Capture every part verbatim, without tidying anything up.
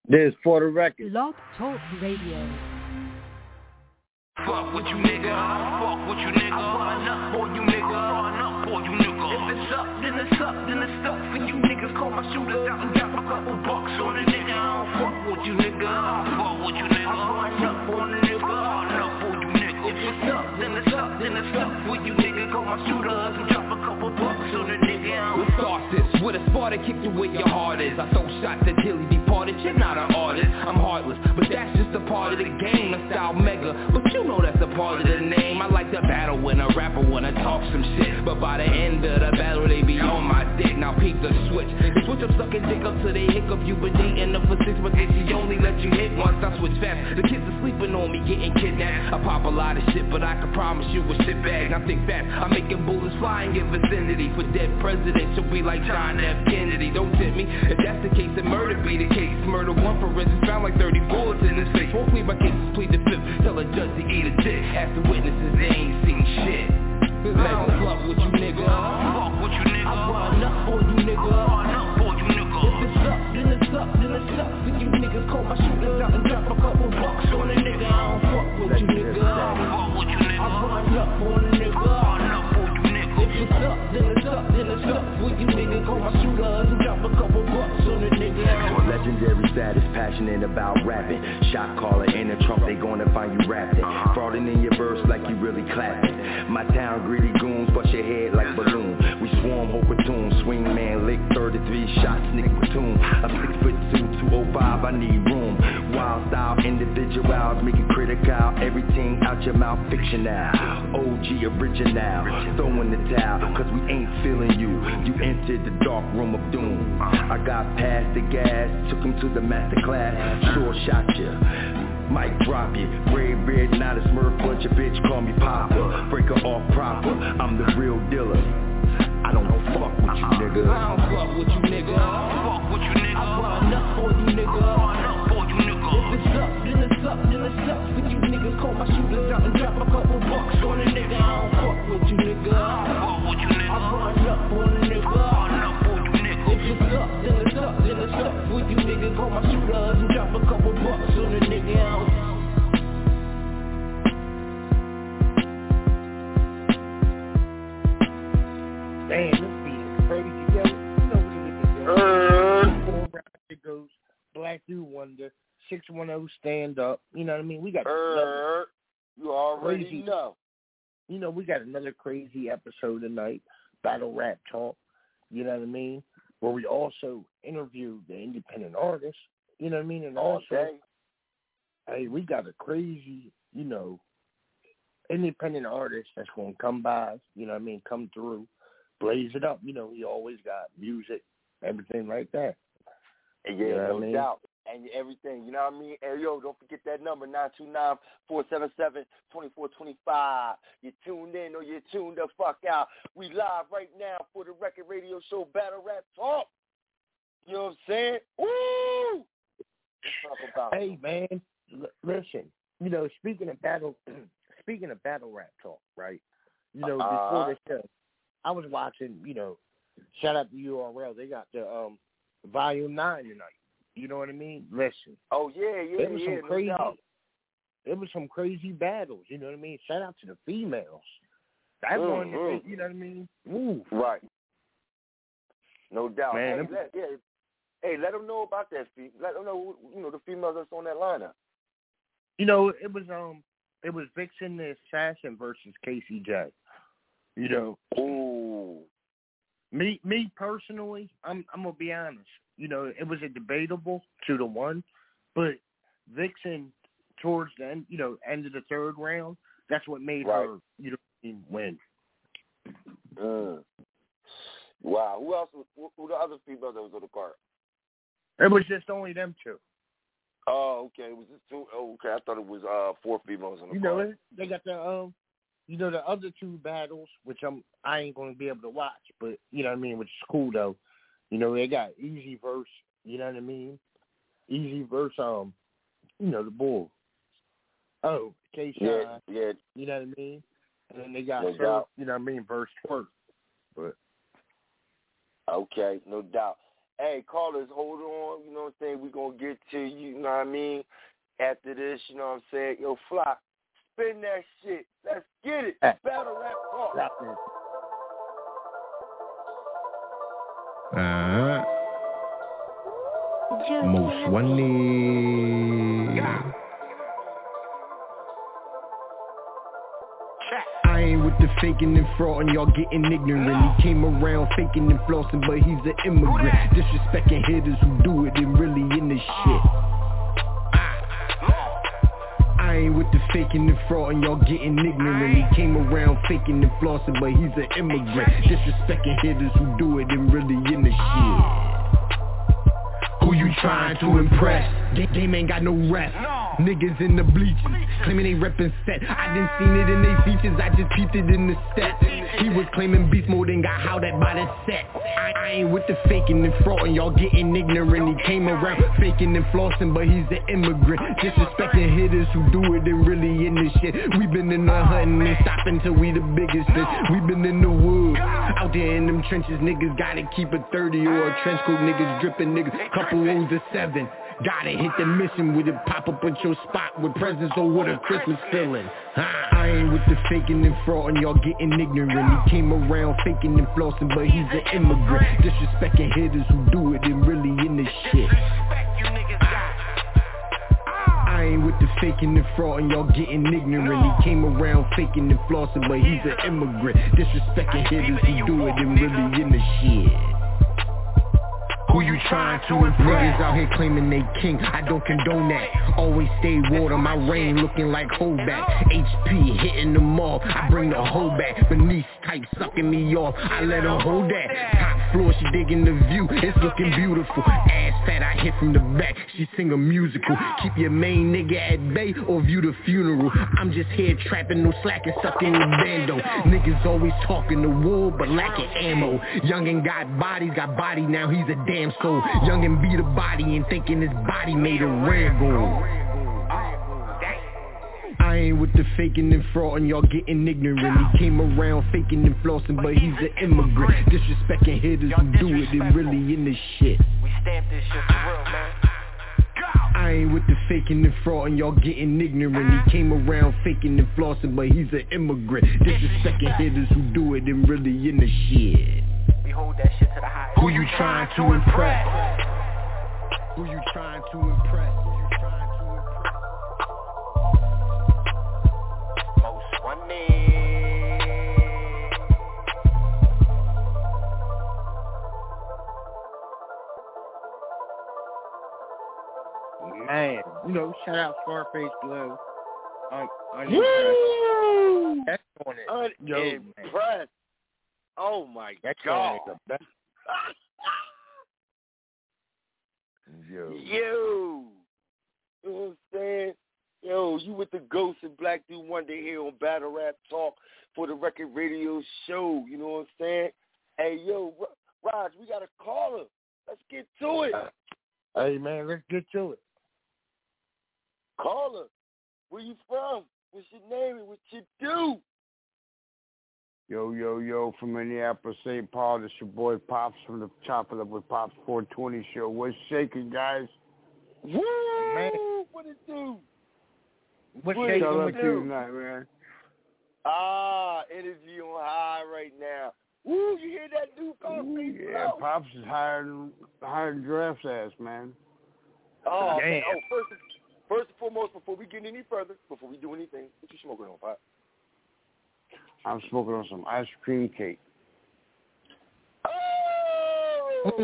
This for the record. Blog Talk Radio. Fuck with you, nigga. Fuck with you, nigga. I run up for you, nigga. Run up for you, nigga. If it's up, then it's up, then it's up for you niggas. Call my shooters out and drop a couple bucks on a nigga. I don't fuck with you, nigga. I fuck with you, nigga. I run up for the nigga. Run up for you, nigga. If it's up, then it's up, then it's up for you nigga. Call my shooters and drop a couple bucks on a nigga. We'll start this with a Sparta, kick you where your heart is. I throw shots at Dilly departed. You're not an artist. I'm heartless, but that's just a part of the game. A style mega, but you know that's a part of the name. I like to battle when a rapper wanna talk some shit, but by the end of the battle they be on my dick. Now peep the switch. They switch up sucking dick up till they hiccup you, but they end up for six, but they she only let you hit once. I switch fast. The kids are sleeping on me, getting kidnapped. I pop a lot of shit, but I can promise you a shit bag. Now think fast. I'm making bullets fly in your vicinity. For dead presidents, you'll be like John F. Kennedy. Don't tempt me. If that's the case, then murder be the case. Murder one for instance, found like thirty bullets in his face. Won't plead my cases, plead the fifth. Tell a judge to eat a dick. Ask the witnesses, they ain't seen shit. I don't fuck with you, nigga. Fuck with you, nigga. I run up for you, nigga. Run up for you, nigga. If it's up, then it's up, then it's up for you niggas. Call my shooters out and drop a couple bucks on a nigga. I don't fuck with you, nigga. Fuck with you, nigga. I run up for the nigga. Run up for you, nigga. If it's up, then it's up, then it's up for you nigga. Call my shooters and drop a couple bucks on a nigga. Legendary status, passionate about rapping. Shot caller in the trunk, they gonna find you rapping. Frauding in your verse like you really clapping. My town greedy goons, bust your head like balloon. We swarm, whole platoon, swing man, lick thirty-three shots, sneak platoon. I'm six foot two, two oh five, I need room. Wild style, individuals, make it critical. Everything out your mouth, fiction now. O G original, throwing the towel, cause we ain't feeling you. You entered the dark room of doom. I got past the gas, took him to the master class. Sure shot ya, might drop you. Red beard, not a smurf, but your bitch call me Papa. Break her off proper, I'm the real dealer. I don't fuck with you, nigga. I don't fuck with you, nigga. Fuck with you, nigga. I run up for you, nigga. Run up for you, nigga. If it's up, then it's up, then it's up for you niggas. Call my shooters out and drop a couple bucks on a nigga. I don't fuck with you, nigga. Fuck with you, nigga. I run up for the nigga. Run up for you, nigga. If it's up, then it's up, then it's up for you nigga. Call my shooters and drop a couple bucks on a nigga. I don't Damn, this beat is crazy, yo. You know what it is, yo. Uh, Four round it goes. Black Dude Wonder. six one zero stand up. You know what I mean? We got Uh, another you already crazy. know. You know, we got another crazy episode tonight. Battle Rap Talk. You know what I mean? Where we also interview the independent artists. You know what I mean? And also, Okay. hey, we got a crazy, you know, independent artist that's going to come by. You know what I mean? Come through. Blaze it up. You know, he always got music, everything like that. Yeah, You know what no I mean? doubt. And everything, you know what I mean? Hey, yo, don't forget that number, nine two nine, four seven seven, two four two five. You tuned in or you tuned the fuck out. We live right now for the Record Radio Show Battle Rap Talk. You know what I'm saying? Woo! Let's talk about Hey, it. man, l- listen. You know, speaking of battle, speaking of battle rap talk, right? You know, Uh-huh. before the show, I was watching. You know, shout out to U R L. They got the um volume nine tonight. You know what I mean? Listen, Oh, yeah, yeah, it was yeah, some no crazy. doubt. It was some crazy battles. You know what I mean? Shout out to the females. That Mm, one, mm. you know what I mean? Woo. Right. No doubt. Man, hey, them- let, yeah. hey, let them know about that. Fe- let them know, who- you know, the females that's on that lineup. You know, it was um, it was Vixen the Assassin versus Casey J. You know, Ooh. Me, me personally, I'm, I'm gonna be honest. You know, it was a debatable two to one, but Vixen towards the end, you know, end of the third round, that's what made Right. her, you know, win. Mm. Wow. Who else? Was, who, who the other females that was on the card? It was just only them two. Oh, okay. It was just two. Oh, okay. I thought it was uh four females on the You know, card. they got the um, you know, the other two battles, which I'm I ain't gonna be able to watch, but you know what I mean, which is cool though. You know, they got Easy Verse. You know what I mean? Easy Verse. Um, you know the bull. Oh, K Shine. Yeah, yeah. You know what I mean? And then they got No Surf, doubt. you know what I mean, verse twerk. But Okay, no doubt. Hey, callers, hold on. You know what I'm saying? We're going to get to you, you know what I mean? After this, you know what I'm saying? Yo, Fly, spin that shit. Let's get it. Hey. Battle rap talk. Uh, most wanted. I ain't with the faking and fraud and y'all getting ignorant. He came around faking and flossing, but he's an immigrant. Disrespecting hitters who do it and really in the shit. I ain't with the faking and fraud and y'all getting ignorant. He came around faking and flossing, but he's an immigrant. Disrespecting hitters who do it and really in the shit. Who you trying to impress? Game ain't got no rep. Niggas in the bleachers, claiming they reppin' set. I didn't seen it in they features, I just peeped it in the steps. He was claiming beast mode and got howled at by the set. I, I ain't with the faking and fraud and y'all getting ignorant. He came around faking and flossing, but he's an immigrant. Disrespecting hitters who do it and really in this shit. We been in the hunting and stopping till we the biggest fish. We been in the woods, out there in them trenches. Niggas gotta keep a thirty or a trench coat. Niggas dripping, niggas couple O's to seven. Gotta hit the mission with it, pop up at your spot with presents or with a Christmas feeling. I ain't with the faking and fraud and y'all getting ignorant. He came around faking and flossing, but he's an immigrant. Disrespecting hitters who do it and really in this shit. I ain't with the faking and fraud and y'all getting ignorant. He came around faking and flossing, but he's an immigrant. Disrespecting hitters who do it and really in the shit. Who you trying to impress? Niggas out here claiming they king, I don't condone that. Always stay water, my reign looking like holdback. H P hitting them off, I bring the whole back. Bernice type sucking me off, I let her hold that. Top floor, she digging the view, it's looking beautiful. Ass fat, I hit from the back, she sing a musical. Keep your main nigga at bay or view the funeral. I'm just here trapping, no slacking, stuck in the bando. Niggas always talking the war, but lacking ammo. Youngin' got bodies, got body, now he's a damn soul. Youngin' beat a body and thinking his body made of rare gold. I ain't with the faking and fraud and y'all getting ignorant. He came around faking and flossing, but he's an immigrant. Disrespecting hitters who do it and really in this shit. We stamp this shit for real, man. I ain't with the faking and fraud and y'all getting ignorant. He came around faking and flossing, but he's an immigrant. Disrespecting hitters who do it and really in the shit. We hold that shit to the highest. Who you trying to impress? Who you trying to impress? Most wanted. Man, you know, shout out Scarface Glow. Un- Woo! That's on it. Unimpressed. Oh my That's God. on it. Yo. Yo. You know what I'm saying? Yo, you with the Ghost and Black Dude Wonder here on Battle Rap Talk for the Record Radio Show. You know what I'm saying? Hey, yo, Raj, we got a caller. Let's get to it. Hey, man, let's get to it. Caller, where you from? What's your name and what you do? Yo, yo, yo, from Minneapolis, Saint Paul, this your boy Pops from the Chopping Up with Pops four twenty show. What's shaking, guys? Woo! Man. What it do? What's What shaking Shout out with to you? you tonight, man. Ah, energy on high right now. Woo, you hear that new Scarface Yeah, Glow? Pops is higher than, higher than Giraffe's ass, man. Oh, Damn. man. Oh, first, and- first and foremost, before we get any further, before we do anything, what you smoking on, Pop? I'm smoking on some ice cream cake. Oh!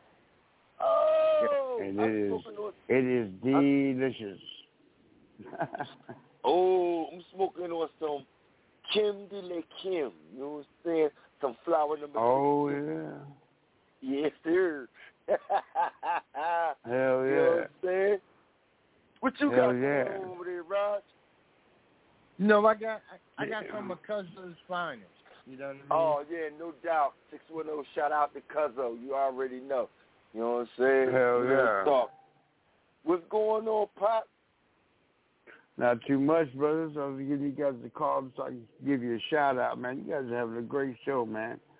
Oh! And I'm it is, smoking on- it is delicious. Oh, I'm smoking on some Kim de la Kim. You know what I'm saying? Some flower number Oh, sixteen. yeah. Yes, sir. Hell You know what yeah. I'm saying? What you Hell got yeah. going on over there, Raj? You know, I got I, I got Yeah. some of my cousin's finest. You know what I mean? Oh, yeah, no doubt. six one zero, shout out to Cuzzo. You already know. You know what I'm saying? Hell Real yeah. talk. What's going on, Pop? Not too much, brothers. I was giving you guys a call so I can give you a shout out, man. You guys are having a great show, man.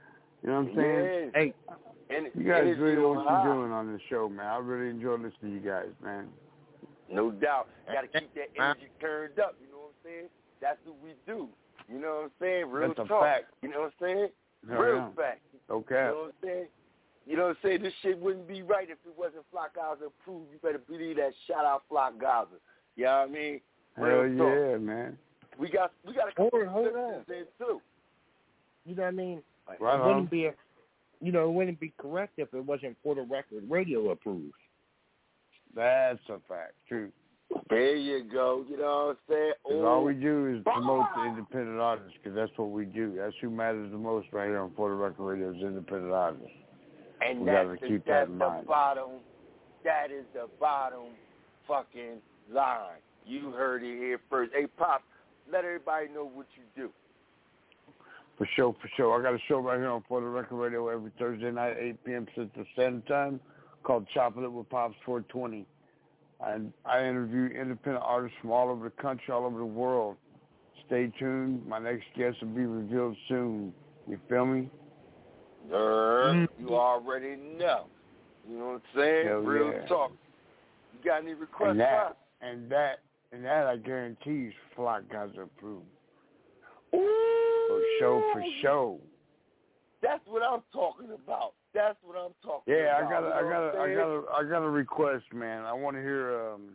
You know what I'm saying? Hey, and, you guys and really know what high. you're doing on this show, man. I really enjoy listening to you guys, man. No doubt. Got to keep that energy turned up. You know what I'm saying? That's what we do. You know what I'm saying? Real That's a talk. fact. You know what I'm saying? Hell Real yeah. fact. Okay. You know what I'm saying? You know what I'm saying? This shit wouldn't be right if it wasn't Flock Gaza approved. You better believe that. Shout out Flock Gaza. You know what I mean? Real Hell talk. yeah, man. We got we got a Hold, couple hold of on. in too. You know what I mean? Right it on. wouldn't be a, you know, it wouldn't be correct if it wasn't for the record radio approved. That's a fact, true. There you go. You know what I'm saying? Because Oh. all we do is promote the independent artists, because that's what we do. That's who matters the most right here on For the Record Radio is independent artists. And we that's, gotta the, keep that's that in the mind. bottom. That is the bottom fucking line. You heard it here first. Hey, Pop, let everybody know what you do. For sure, for sure. I got a show right here on For the Record Radio every Thursday night at eight p.m. Central Standard Time called Chopping It with Pops four twenty. And I interview independent artists from all over the country, all over the world. Stay tuned. My next guest will be revealed soon. You feel me? Uh, mm-hmm. You already know. You know what I'm saying? Hell Real yeah. talk. You got any requests? And that, and that, and that, I guarantee you, Flock Gaza approved. Ooh, for show, for show. That's what I'm talking about. That's what I'm talking yeah, about. I got, you I know got, I got, I got a request, man. I want to hear. Um,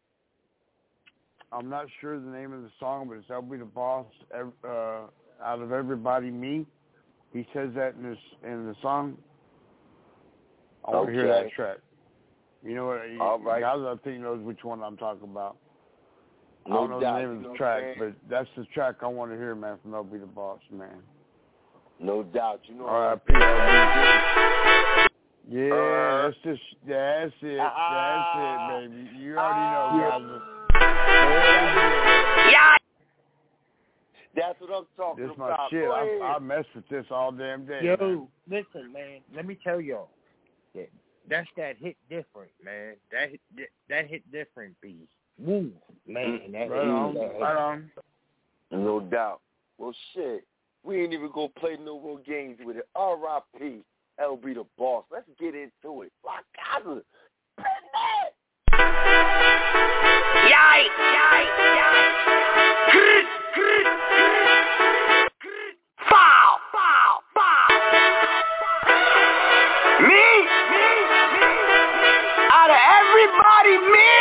I'm not sure the name of the song, but it's "I'll Be the Boss." Uh, out of everybody, me. He says that in this in the song. I want okay. to hear that track. You know what? All right. Guys, I think knows which one I'm talking about. No I don't know doubt. the name of you the know track, but that's the track I want to hear, man. From "I'll Be the Boss," man. No doubt. You know. R I P Yeah, uh, that's just that's it. Uh, that's it, baby. You already uh, know, guys. Yeah. That's what I'm talking This my about. shit. Go I, ahead. I mess with this all damn day. Yo, man. listen, man. Let me tell y'all. That, that's that hit different, man. That hit, that hit different, B. Woo, man. That Right hit, on. that hit. Right on. No doubt. Well, shit. We ain't even gonna play no more games with it. R I P L B the Boss. Let's get into it. Flock Gaza. Yikes! Yikes! Yikes! Foul! Foul! Foul! Me? Me? Me? Out of everybody, me?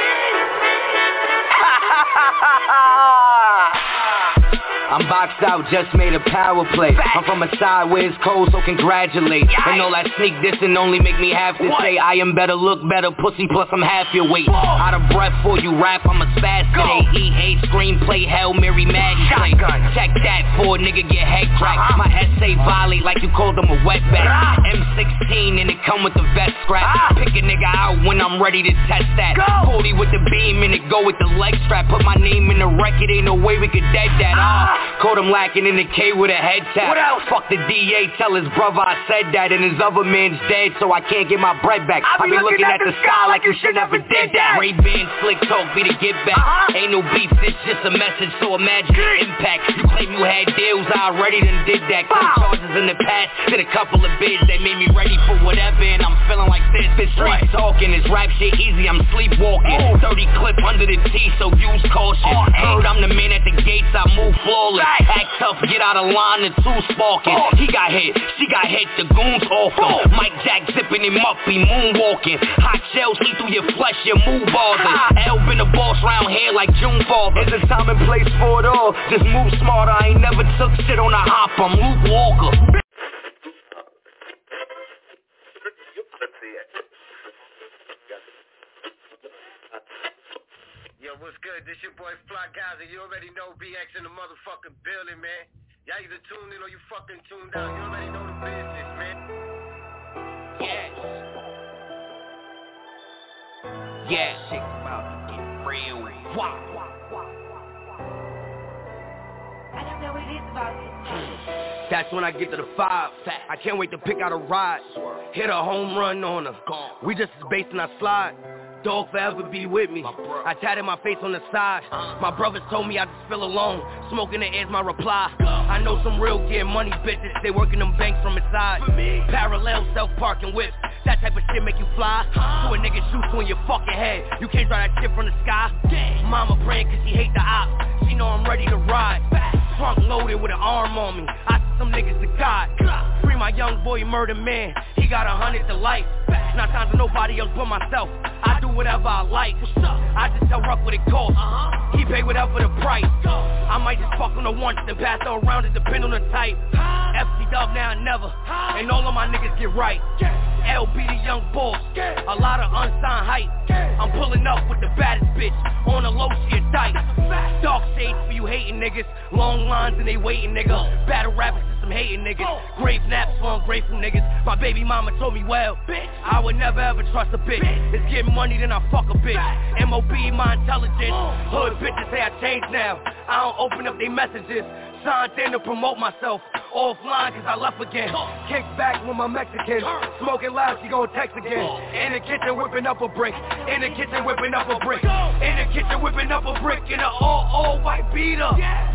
Ha ha ha ha ha! I'm boxed out, just made a power play. I'm from a side where it's cold, so congratulate. And all that sneak dissing only make me have to say I am better, look better, pussy plus I'm half your weight. Out of breath for you rap, I'm a spaz today. E A screenplay, Hail Mary Maggie play. Check that for a nigga get head cracked. My essay volley like you called him a wetback. M sixteen and it come with the vest scrap. Pick a nigga out when I'm ready to test that. forty with the beam and it go with the leg strap. Put my name in the record, ain't no way we could dead that. Ah. Caught him lacking in the K with a head tap. What else? Fuck the D A, tell his brother I said that. And his other man's dead, so I can't get my bread back. I be, be looking, looking at, at the sky like you should never did that. Ray-Ban slick talk be the get back. Uh-huh. Ain't no beef, it's just a message, so imagine the impact. You claim you had deals, I already done did that. Caught charges in the past, did a couple of bids that made me ready for whatever. And I'm feeling like this, bitch street talking. This rap shit easy, I'm sleepwalking. Oh. thirty clip under the T, so use caution. Oh, heard I'm the man at the gates, I move flawless. Act tough, get out of line, the two sparking. Oh. He got hit, she got hit, the goons off him. Oh. Mike Jack zipping him up, he moonwalking. Hot shells eat through your flesh, your move bothers. Ah. L been the boss round here like June Father. It's a time and place for it all, just move smarter. I ain't never took shit on a hop, I'm Luke Walker. Yo, what's good? This your boy Flock Gaza. You already know B X in the motherfucking building, man. Y'all either tuned in or you fucking tuned out. You already know the business, man. Yes. Yeah, shit's about to get real. Wow. I don't know what it is about you. That's when I get to the five. I can't wait to pick out a ride. Hit a home run on her. We just as based on our slide. Dog forever be with me. I tatted my face on the side. My brothers told me I just feel alone. Smoking the air's my reply. I know some real get money bitches. They working them banks from inside. Parallel self-parking whips. That type of shit make you fly. So a nigga shoots you in your fucking head. You can't drive that shit from the sky. Mama praying cause she hate the op. She know I'm ready to ride. Trunk loaded with an arm on me. I see some niggas to God. Free my young boy murder man. He got a hundred to life. Not time to nobody else but myself. I do whatever I like. I just tell Ruck what it costs. He pay whatever the price. I might just fuck on the once and pass her around. It depend on the type. F C Dub now and never. And all of my niggas get right. L B the young boss. A lot of unsigned hype. I'm pulling up with the baddest bitch. On the low she a dyke. Dark shades for you hating niggas. Long lines and they waiting nigga. Battle rappers and some hating niggas. Grave naps for ungrateful niggas. My baby mama told me well. I would never ever trust a bitch. It's getting money then I fuck a bitch. M O B my intelligence. Hood bitches say I changed now. I don't open up their messages. Signed in to promote myself. Offline cause I left again. Kick back with my Mexican. Smoking loud, she gon' text again. In the kitchen whipping up a brick. In the kitchen whipping up a brick. In the kitchen whipping up a brick. In a all, all white beater.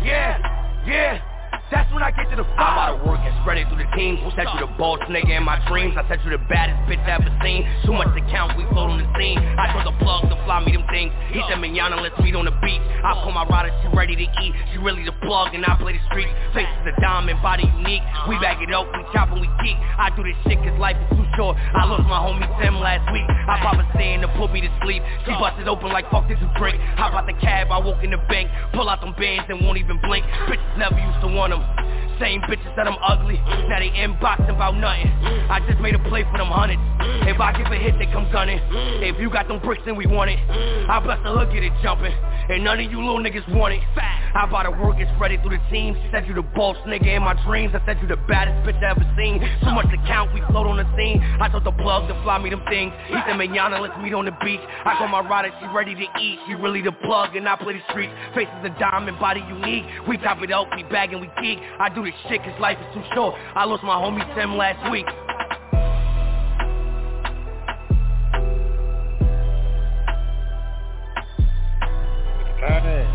Yeah, yeah. That's when I get to the five. I gotta work and spread it through the teams. Set you the boss nigga in my dreams. I set you the baddest bitch I ever seen. Too much to count, we float on the scene. I told the plug to fly me them things. He said manana, let's meet on the beach. I pull my rider, she ready to eat. She really the plug and I play the streets. Face is a diamond, body unique. We back it up, we chop and we geek. I do this shit cause life is too short. I lost my homie Tim last week. I pop a stand to put me to sleep. She busted open like fuck this a drink. Hop out the cab, I walk in the bank. Pull out them bands and won't even blink. Bitches never used to want them. Same bitches that I'm ugly. Now they inboxing about nothing. I just made a play for them hundreds. If I give a hit, they come gunning. If you got them bricks, then we want it. I bless the hood, get it jumping. And none of you little niggas want it. I bought to work and spread it through the team. Said you the boss nigga in my dreams. I said you the baddest bitch I ever seen. Too much to count, we float on the scene. I told the plug to fly me them things. He said manana, let's meet on the beach. I call my rider, she ready to eat. She really the plug and I play the streets. Face is a diamond, body unique. We top it up, we bag and we geek. I do this shit cause life is too short. I lost my homie Tim last week. Man.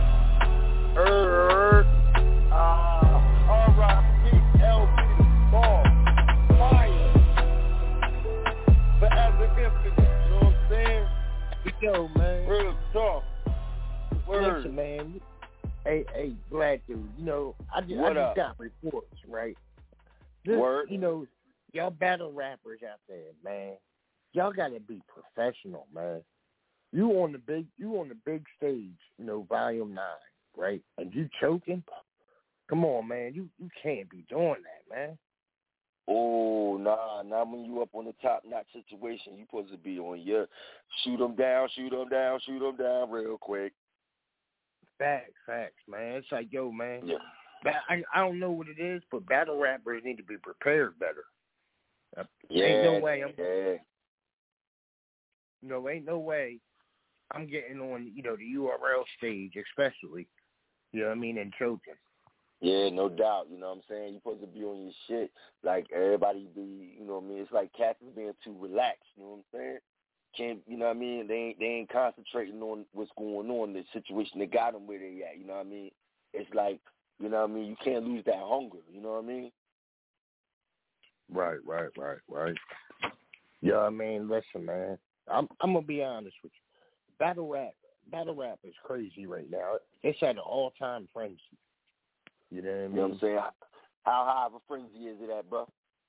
Er, uh, R I P L B the ball. Fire. Forever infinite. You know what I'm saying? Yo, man. Real talk. Word. Listen, man. Hey, hey, Black dude. You know, I just, I just got reports, right? Just, Word. You know, y'all battle rappers out there, man. Y'all gotta be professional, man. You on the big, you on the big stage, you know, Volume Nine, right? And you choking? Come on, man. You you can't be doing that, man. Oh, nah, not when you up on the top-notch situation. You supposed to be on your shoot them down, shoot them down, shoot them down real quick. Facts, facts, man. It's like, yo, man. Yeah. I I don't know what it is, but battle rappers need to be prepared better. Yeah. Ain't no way I'm. Yeah. You know, ain't no way I'm getting on, you know, the U R L stage, especially. You know what I mean, and choking. Yeah, no doubt. You know what I'm saying? You're supposed to be on your shit. Like, everybody be, you know what I mean? It's like cats is being too relaxed. You know what I'm saying? Can't, you know what I mean? They ain't, they ain't concentrating on what's going on, the situation that got them where they at. You know what I mean? It's like, you know what I mean? You can't lose that hunger. You know what I mean? Right, right, right, right. Yeah, I mean, listen, man. I'm I'm gonna be honest with you. Battle rap, battle rap is crazy right now. It's at an all-time frenzy. You know what I mean? You know what I'm saying? How high of a frenzy is it at, bro?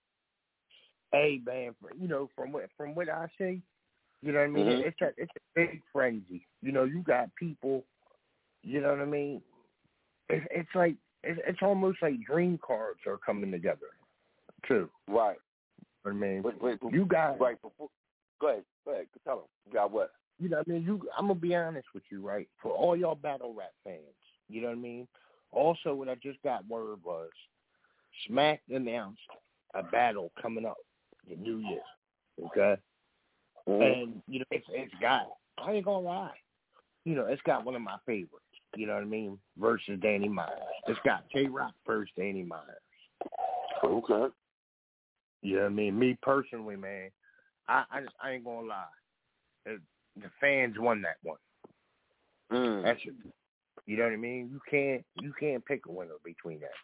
Hey, man, you know, from what from what I see, you know what I mean? Mm-hmm. It's a it's a big frenzy. You know, you got people. You know what I mean? It, it's like it, it's almost like dream cards are coming together, too. Right. You know what I mean, wait, wait, you got right. Before, go ahead, go ahead. Tell them. You got what? You know what I mean? You, I'm gonna be honest with you, right? For all y'all battle rap fans, you know what I mean? Also, what I just got word was Smack announced a battle coming up the New Year. Okay, mm-hmm. And you know it's it's got. I ain't gonna lie. You know it's got one of my favorites. You know what I mean? Versus Danny Myers. It's got J-Rock versus Danny Myers. Okay. You know what I mean? Me personally, man, I I, just, I ain't gonna lie. It, the fans won that one. Mm. That's it. You know what I mean? You can't you can't pick a winner between that.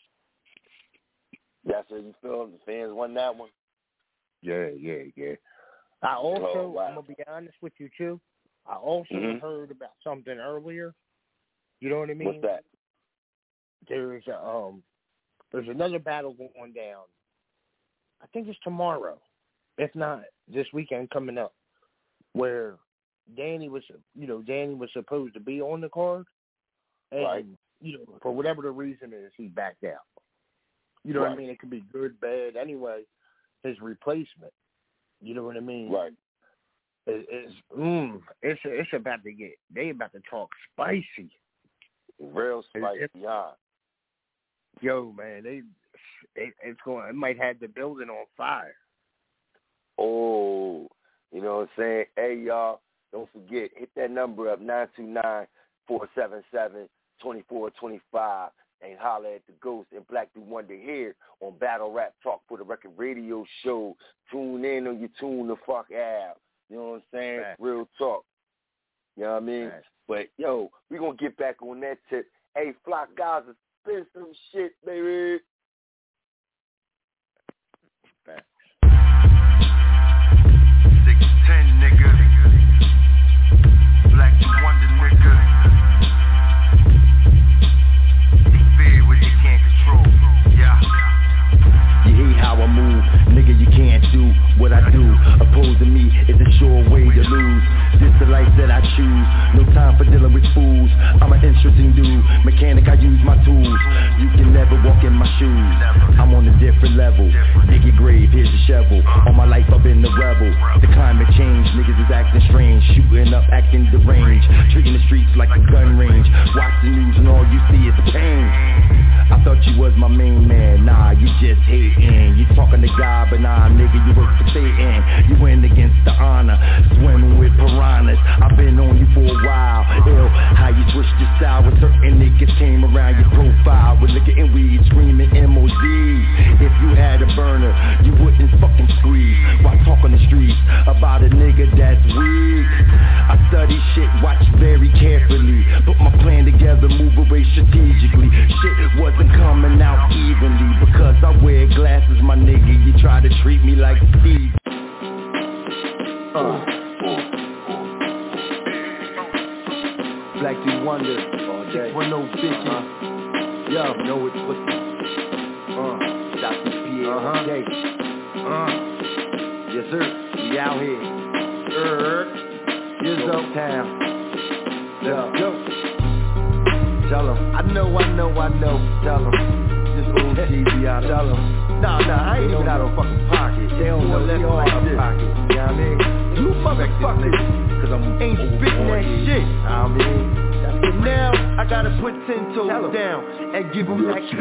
That's how you feel? The fans won that one? Yeah, yeah, yeah. I also, oh, wow. I'm going to be honest with you, too. I also mm-hmm. heard about something earlier. You know what I mean? What's that? There's a, um, there's another battle going down. I think it's tomorrow, if not this weekend coming up, where Danny was, you know, Danny was supposed to be on the card, and right. you know, for whatever the reason is, he backed out. You know right. what I mean? It could be good, bad. Anyway, his replacement. You know what I mean? Right. It, it's mm, it's it's about to get. They about to talk spicy. Real spicy, it, yeah. Yo, man, they it, it's going. It might have the building on fire. Oh, you know what I'm saying? Hey, y'all, don't forget, hit that number up, nine two nine, four seven seven, two four two five, and holler at the Ghost and Black Through Wonder here on Battle Rap Talk for the Record Radio Show. Tune in or you tune the fuck out. You know what I'm saying? Right. Real talk. You know what I mean? Right. But, yo, we going to get back on that tip. Hey, Flock Gaza, spin some shit, baby. Back. six ten, nigga. Black Through Wonder, nigga. Fear what you can't control. Yeah. You hate how I move, nigga, you can't do what I do. Opposing me is a sure way to lose. This the life that I choose, no time for dealing with fools. I'm an interesting dude, mechanic, I use my tools. You can never walk in my shoes, I'm on a different level. Dig your grave, here's the shovel. All my life I've been the rebel. The climate change, niggas is acting strange. Shooting up, acting deranged. Treating the streets like a gun range. Watch the news and all you see is pain. I thought you was my main man, nah, you just hating. You talking to God, but nah, nigga, you work for Satan. You went against the honor, swimming with piranhas. I've been on you for a while, ill, how you switched your style with certain niggas came around your profile. With liquor and weed, screaming M O D. If you had a burner, you wouldn't fucking squeeze. Why talk on the streets about a nigga that's weak? I study shit, watch very carefully. Put my plan together, move away strategically. Shit wasn't coming out evenly because I wear glasses, my nigga. You try to treat me like Steve. Uh. Black Through Wonder, six one oh bitches. Uh-huh. Yo, know it's what the uh, Doctor P A all day. Uh, yes sir, we out here. Er, here's uptown. Let's go. Tell 'em. I know, I know, I know. Tell 'em. This old T V out. Tell 'em. Nah, nah, I ain't even out of fucking pocket. They don't know left like this. Pocket. You know what I mean? You motherfuckers, cause I'm ain't spitting that shit. You know what I mean? So now I gotta put ten toes down and give them that.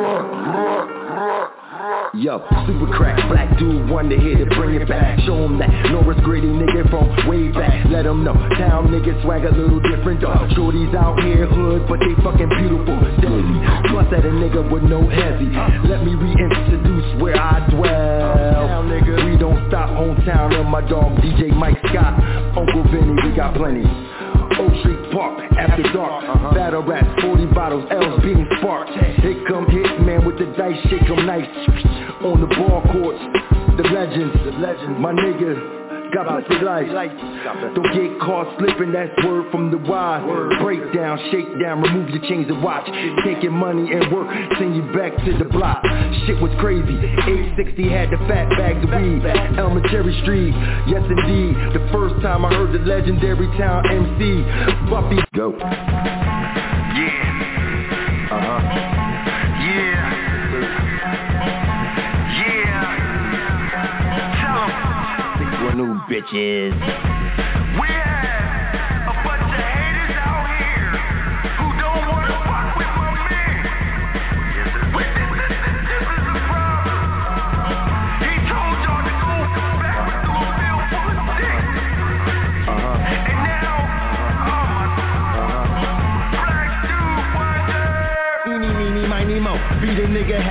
Yo, super crack, Black Dude Wonder here to bring it back. Show 'em that Norris Grady nigga from way back. Let 'em know, town niggas swag a little different though. Shorties out here hood, but they fucking beautiful. Daily, plus that a nigga with no hezzy. Let me reintroduce where I dwell. We don't stop, hometown of my dog D J Mike Scott. Uncle Vinny, we got plenty. Oak Street Park, after dark, uh-huh. Battle rap, forty bottles, L's being sparked. Here come Hitman with the dice, shake 'em nice. On the ball courts, the legends, the legends, my nigga, got my big life. Don't get caught slipping, that's word from the wide. Break down, shake down, remove your chains and watch. Taking money and work, send you back to the block. Shit was crazy, eight sixty had the fat bags of weed. Elm and Cherry Street, yes indeed. The first time I heard the legendary town M C, Buffy. Go. Yeah. Uh-huh. New bitches. We have a bunch of haters out here who don't want to fuck with my man. Yes, sir. This, this, this, this is a problem. He told y'all to go back to Louisville for a dick. Uh-huh. And now, oh my uh-huh. Black Dude Wonder. Eeny, meeny, miny, mo. Beat a nigga, have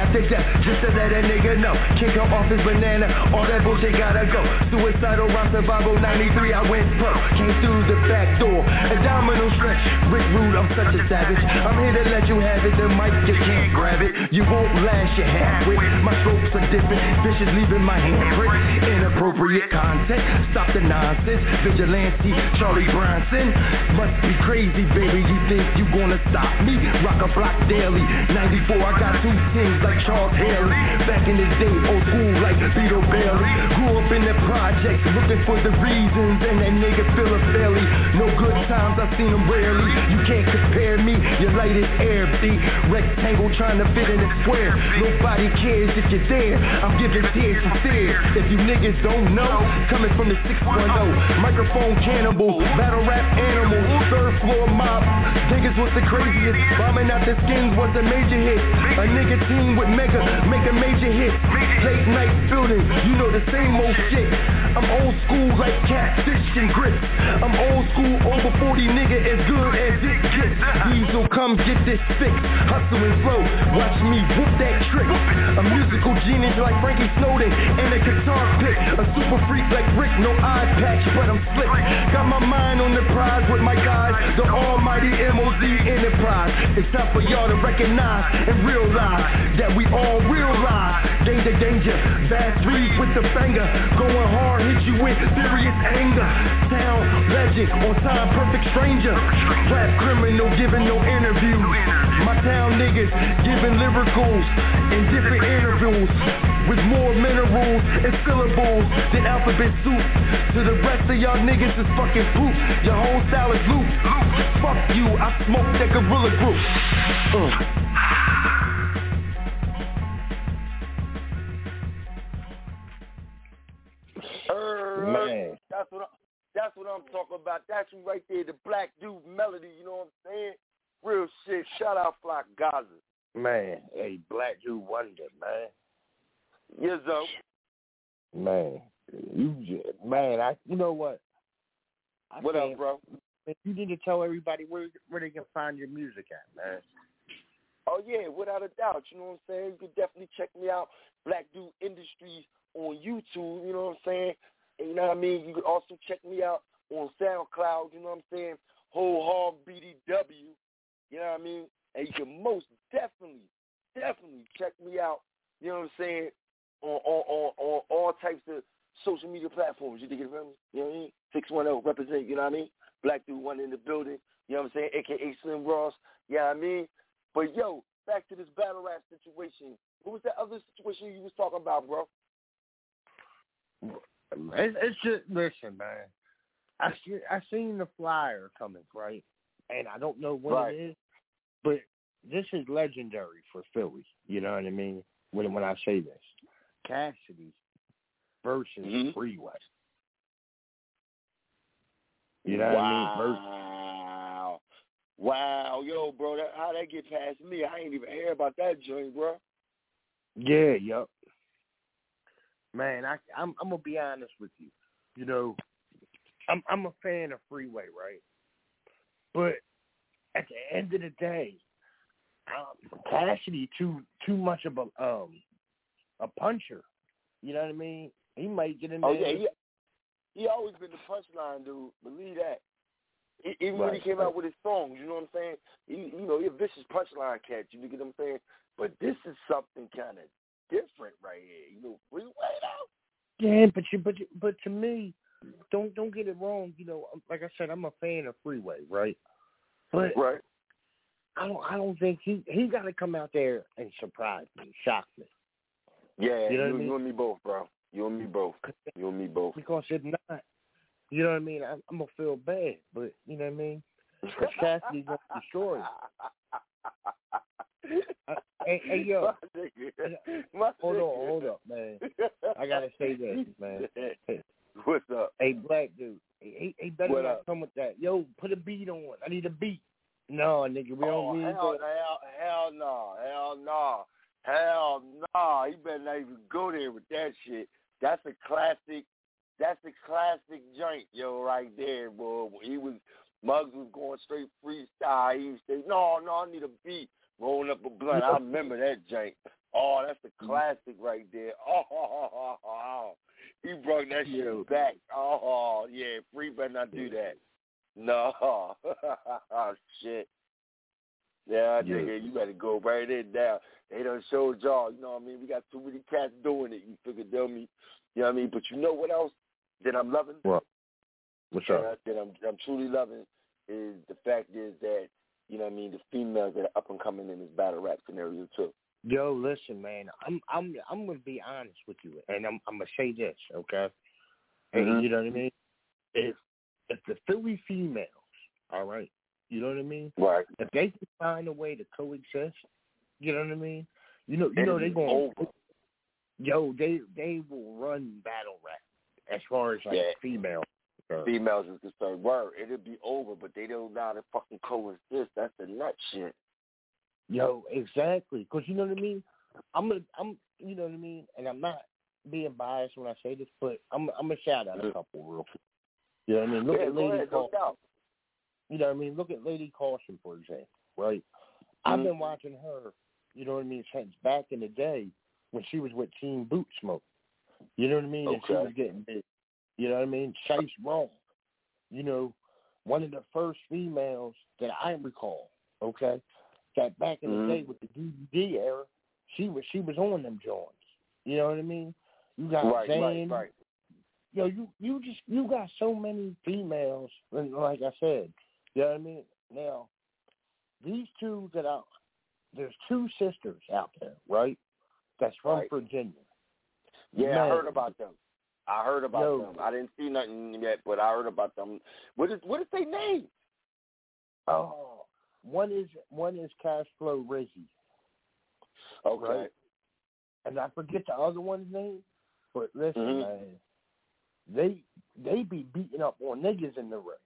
life to death, just to let a nigga know. Can't come off his banana, all that bullshit gotta go. Suicidal round survival, ninety-three I went pro. Came through the back door, abdominal stretch. Rick Rude, I'm such a savage. I'm here to let you have it, the mic, you can't grab it. You won't last your half wit. My strokes are different, bitches leaving my handprint. Inappropriate content, stop the nonsense. Vigilante, Charlie Bronson. Must be crazy, baby, you think you gonna stop me? Rock a block daily, ninety-four, I got two teams like Charles Haley. Back in the day, old school like Beetle Bailey. Grew up in the projects, looking for the reasons, and that nigga Philip Bailey. No good times, I've seen them rarely. You can't compare me, your light is air, B. Rectangle trying to fit in a square. Nobody cares if you're there, I'm giving tears sincere. If you niggas don't know, coming from the six one oh. Microphone cannibal, battle rap animal, third floor mob. Niggas was the craziest, bombing out the skins was a major hit. A nigga team with mega, make a major hit. Late night building, you know the same old shit. I'm old school like catfish and grits. I'm old school, over forty nigga as good as it gets. Diesel, come get this fix. Hustle and flow, watch me whoop that trick. A musical genius like Frankie Snowden and a guitar pick. A super freak like Rick, no eye patch, but I'm slick. Got my mind on the prize with my guys, the almighty M O Z Enterprise. It's time for y'all to recognize and realize that we all realize. Danger, danger, Bass Reeves with the banger. Going hard, hit you with serious anger. Sound legend, on time, perfect stranger. Rap criminal, giving no interview. My town niggas giving lyricals in different interviews with more minerals and syllables than alphabet soup. To the rest of y'all niggas is fucking poop. Your whole style is loop. Fuck you, I smoke that gorilla group. Uh. Man. That's what I, that's what I'm talking about. That's you right there, the Black Dude melody. You know what I'm saying? Real shit. Shout out Flock Gaza. Man, hey, Black Dude Wonder, man. Yes, though. Man, you just, man, I you know what? I what up, bro? You need to tell everybody where where they can find your music at, man. Oh yeah, without a doubt. You know what I'm saying? You can definitely check me out, Black Dude Industries on YouTube. You know what I'm saying? And you know what I mean? You can also check me out on SoundCloud. You know what I'm saying? Whole Hog B D W. You know what I mean? And you can most definitely, definitely check me out. You know what I'm saying? On on on, on all types of social media platforms. You think it from me? You know what I mean? six one zero represent. You know what I mean? Black Dude One in the building. You know what I'm saying? A K A Slim Ross. You know what I mean? But yo, back to this battle rap situation. What was that other situation you was talking about, bro? It's, it's just listen, man. I see, I seen the flyer coming, right? And I don't know what right. it is, but this is legendary for Philly. You know what I mean? When when I say this, Cassidy versus mm-hmm. Freeway. You know wow. what I mean? Versus. Wow, wow, yo, bro, that, how that get past me? I ain't even hear about that joint, bro. Yeah, yup. Man, I, I'm I'm gonna be honest with you. You know, I'm I'm a fan of Freeway, right? But at the end of the day, um, Cassidy too too much of a um a puncher. You know what I mean? He might get in there. Oh yeah, he, he always been the punchline dude. Believe that. He, even right, when he came right. out with his songs, you know what I'm saying? He, you know, he a vicious punchline catch. You get what I'm saying? But this is something kind of different right here. You know, Freeway though. Yeah, but you, but you, but to me, don't don't get it wrong. You know, like I said, I'm a fan of Freeway, right? But right. I don't I don't think he he got to come out there and surprise me, shock me. Yeah, you know you, what I mean? You and me both, bro. You and me both. You and me both. Because if not, you know what I mean? I'm, I'm gonna feel bad, but you know what I mean? Because Cassidy's gonna destroy it. Uh, hey, hey, yo, hold on, hold up, man. I gotta say this, man. What's up? Hey, Black Dude, he, he better what not up? come with that. Yo, put a beat on. I need a beat. No, nigga, we oh, don't need hell, that. Hell, hell no, hell no, hell no. He better not even go there with that shit. That's a classic. That's a classic joint, yo, right there, boy. He was Muggs was going straight freestyle. He used to say, no, no, I need a beat. Rolling up a blunt. I remember that joint. Oh, that's a classic right there. Oh, oh, oh, oh, oh. He brought that shit yeah. back. Oh, yeah, Free better not do that. No. Oh, shit. Yeah, yeah, nigga, you better go right in now. They done showed y'all, you know what I mean? We got too many cats doing it. You figure they'll me, you know what I mean? But you know what else that I'm loving? What? What's up? Uh, that I'm, I'm truly loving is the fact is that, you know what I mean, the females that are up and coming in this battle rap scenario too. Yo, listen, man, I'm I'm I'm gonna be honest with you, and I'm I'm gonna say this, okay? Mm-hmm. And you know what I mean? If if the Philly females, all right, you know what I mean? Right. If they can find a way to coexist, you know what I mean? You know, you know they going. Yo, they they will run battle rap as far as like yeah. female. Uh, Females is concerned. Word, it'll be over, but they don't know how to fucking coexist. That's the nut shit. Yo, exactly, because you know what I mean. I'm gonna, I'm, you know what I mean, and I'm not being biased when I say this, but I'm, I'm gonna shout out a couple real quick. You know what I mean? Look yeah, at Lady ahead, Caution. No you know what I mean? Look at Lady Caution, for example, right? Mm-hmm. I've been watching her. You know what I mean? Since back in the day when she was with Team Boot Smoke. You know what I mean? Okay. And she was getting big. You know what I mean? Chase Raw. You know, one of the first females that I recall. Okay. That back in mm-hmm. the day with the D V D era, she was she was on them joints. You know what I mean? You got right, Zane. Right, right. Yo, you you just you got so many females, and like I said, you know what I mean? Now, these two that I there's two sisters out there, right? That's from right. Virginia. Yeah, Man. I heard about them. I heard about Yo. them. I didn't see nothing yet, but I heard about them. What is what is their name? Oh. One is one is Cashflow Rizzy. Okay. Right? And I forget the other one's name, but listen, mm-hmm. man, they they be beating up on niggas in the ring.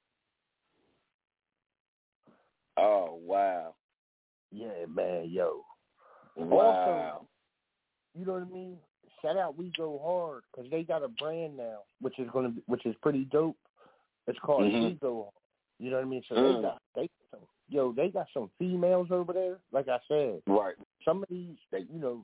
Oh wow. Yeah, man, yo. Wow. Also, you know what I mean? Shout out We Go Hard because they got a brand now, which is gonna be, which is pretty dope. It's called mm-hmm. We Go Hard. You know what I mean? So mm. they got they some, yo they got some females over there. Like I said, right. Some of these, they, you know,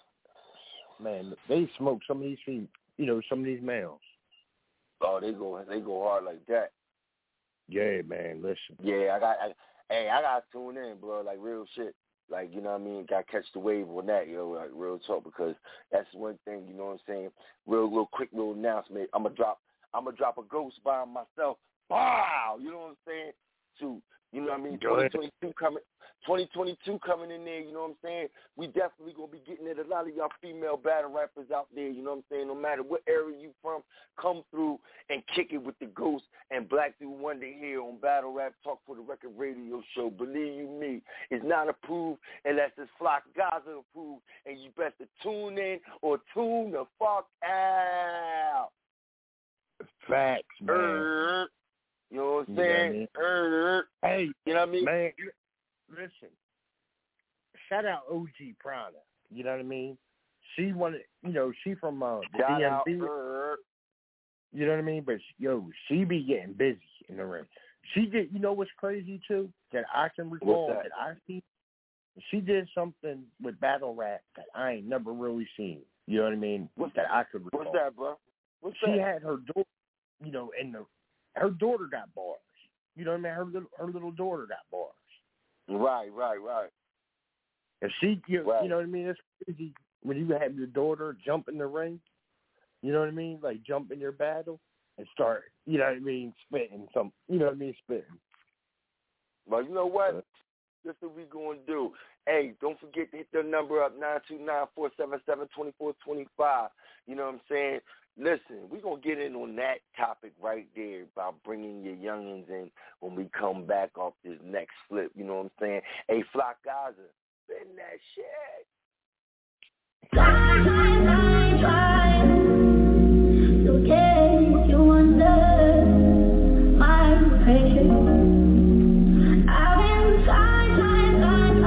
man, they smoke some of these fem- you know, some of these males. Oh, they go they go hard like that. Yeah, man. Listen. Yeah, I got. I, hey, I got to tune in, bro. Like real shit. Like, you know what I mean? Got to catch the wave on that, yo. Like real talk, because that's one thing. You know what I'm saying? Real, real quick, little announcement. I'm gonna drop. I'm gonna drop a ghost by myself. Wow. You know what I'm saying? To you know what I mean? twenty twenty-two coming. twenty twenty-two coming in there, you know what I'm saying? We definitely going to be getting at a lot of y'all female battle rappers out there, you know what I'm saying? No matter what area you from, come through and kick it with the Ghost and Black Dude Wonder here on Battle Rap Talk for the Record Radio Show. Believe you me, it's not approved unless it's Flock Gaza approved, and you best to tune in or tune the fuck out. Facts, man. Er, you know what I'm You know saying? what I mean? Er, hey, you know what I mean? Man, listen, shout out O G Prana. You know what I mean? She wanted, you know, she from uh, the shout D M V. out her. You know what I mean? But yo, she be getting busy in the ring. She did. You know what's crazy too? That I can recall that? that I see. She did something with battle rap that I ain't never really seen. You know what I mean? What's that I could recall. What's that, bro? What's she that? had her daughter. You know, and the her daughter got bars. You know what I mean? Her little her little daughter got bars. Right, right, right. If she, you, right. you know what I mean? It's crazy when you have your daughter jump in the ring. You know what I mean? Like jump in your battle and start, you know what I mean, spitting some, you know what I mean, spitting. Well, you know what? This is what we going to do. Hey, don't forget to hit the number up, nine two nine, four seven seven, two four two five. You know what I'm saying? Listen, we're going to get in on that topic right there about bringing your youngins in when we come back off this next flip. You know what I'm saying? Hey, Flock Gaza, spin that shit. Try, try, try, try. It's okay if you wonder my patience. I've been trying, trying, trying,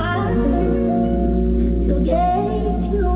trying. It's okay if you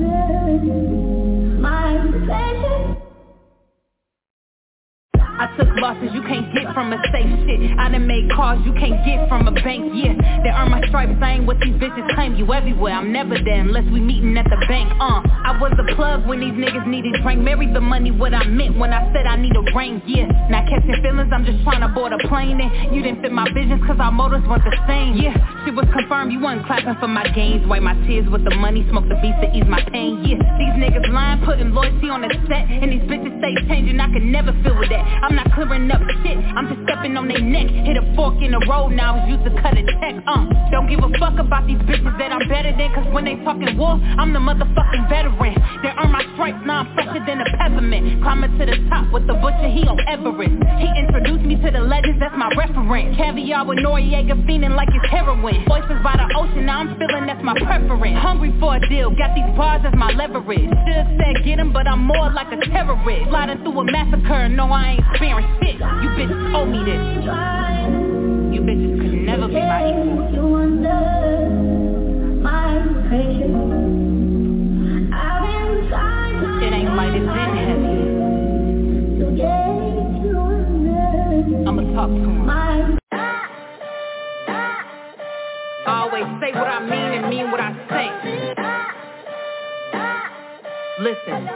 wonder my patience. I took losses you can't get from mistakes. say shit. I done made calls you can't get from a bank, yeah. They earn my stripes, I ain't what these bitches claim. You everywhere, I'm never there unless we meeting at the bank, uh. I was a plug when these niggas needed drink. Married the money, what I meant when I said I need a ring, yeah. Not catching feelings, I'm just trying to board a plane in. You didn't fit my visions cause our motives weren't the same, yeah. Shit was confirmed, you wasn't clapping for my gains. Wipe my tears with the money, smoke the beats to ease my pain, yeah. These niggas lying, putting loyalty on the set. And these bitches stay changing, I can never feel with that. I'm not clearing up shit, I'm just stepping on their neck. Hit a fork in the road, now it's used to cut a check, uh. Don't give a fuck about these bitches that I'm better than. Cause when they talking war, I'm the motherfucking veteran. They earn my stripes, now I'm fresher than a peppermint. Climbing to the top with the butcher, he on Everest. He introduced me to the legends, that's my reference. Caviar with Noriega, fiending like it's heroin. Oysters by the ocean, now I'm feeling that's my preference. Hungry for a deal, got these bars as my leverage. Should've said get him, but I'm more like a terrorist. Sliding through a massacre, no I ain't sparing shit. You bitches owe me this. You bitches could never be my equal. You wonder my patience. I've been trying to it ain't like it's been heavy. to get you under. I'ma talk to him. My I always say what I mean and mean what I say. Listen,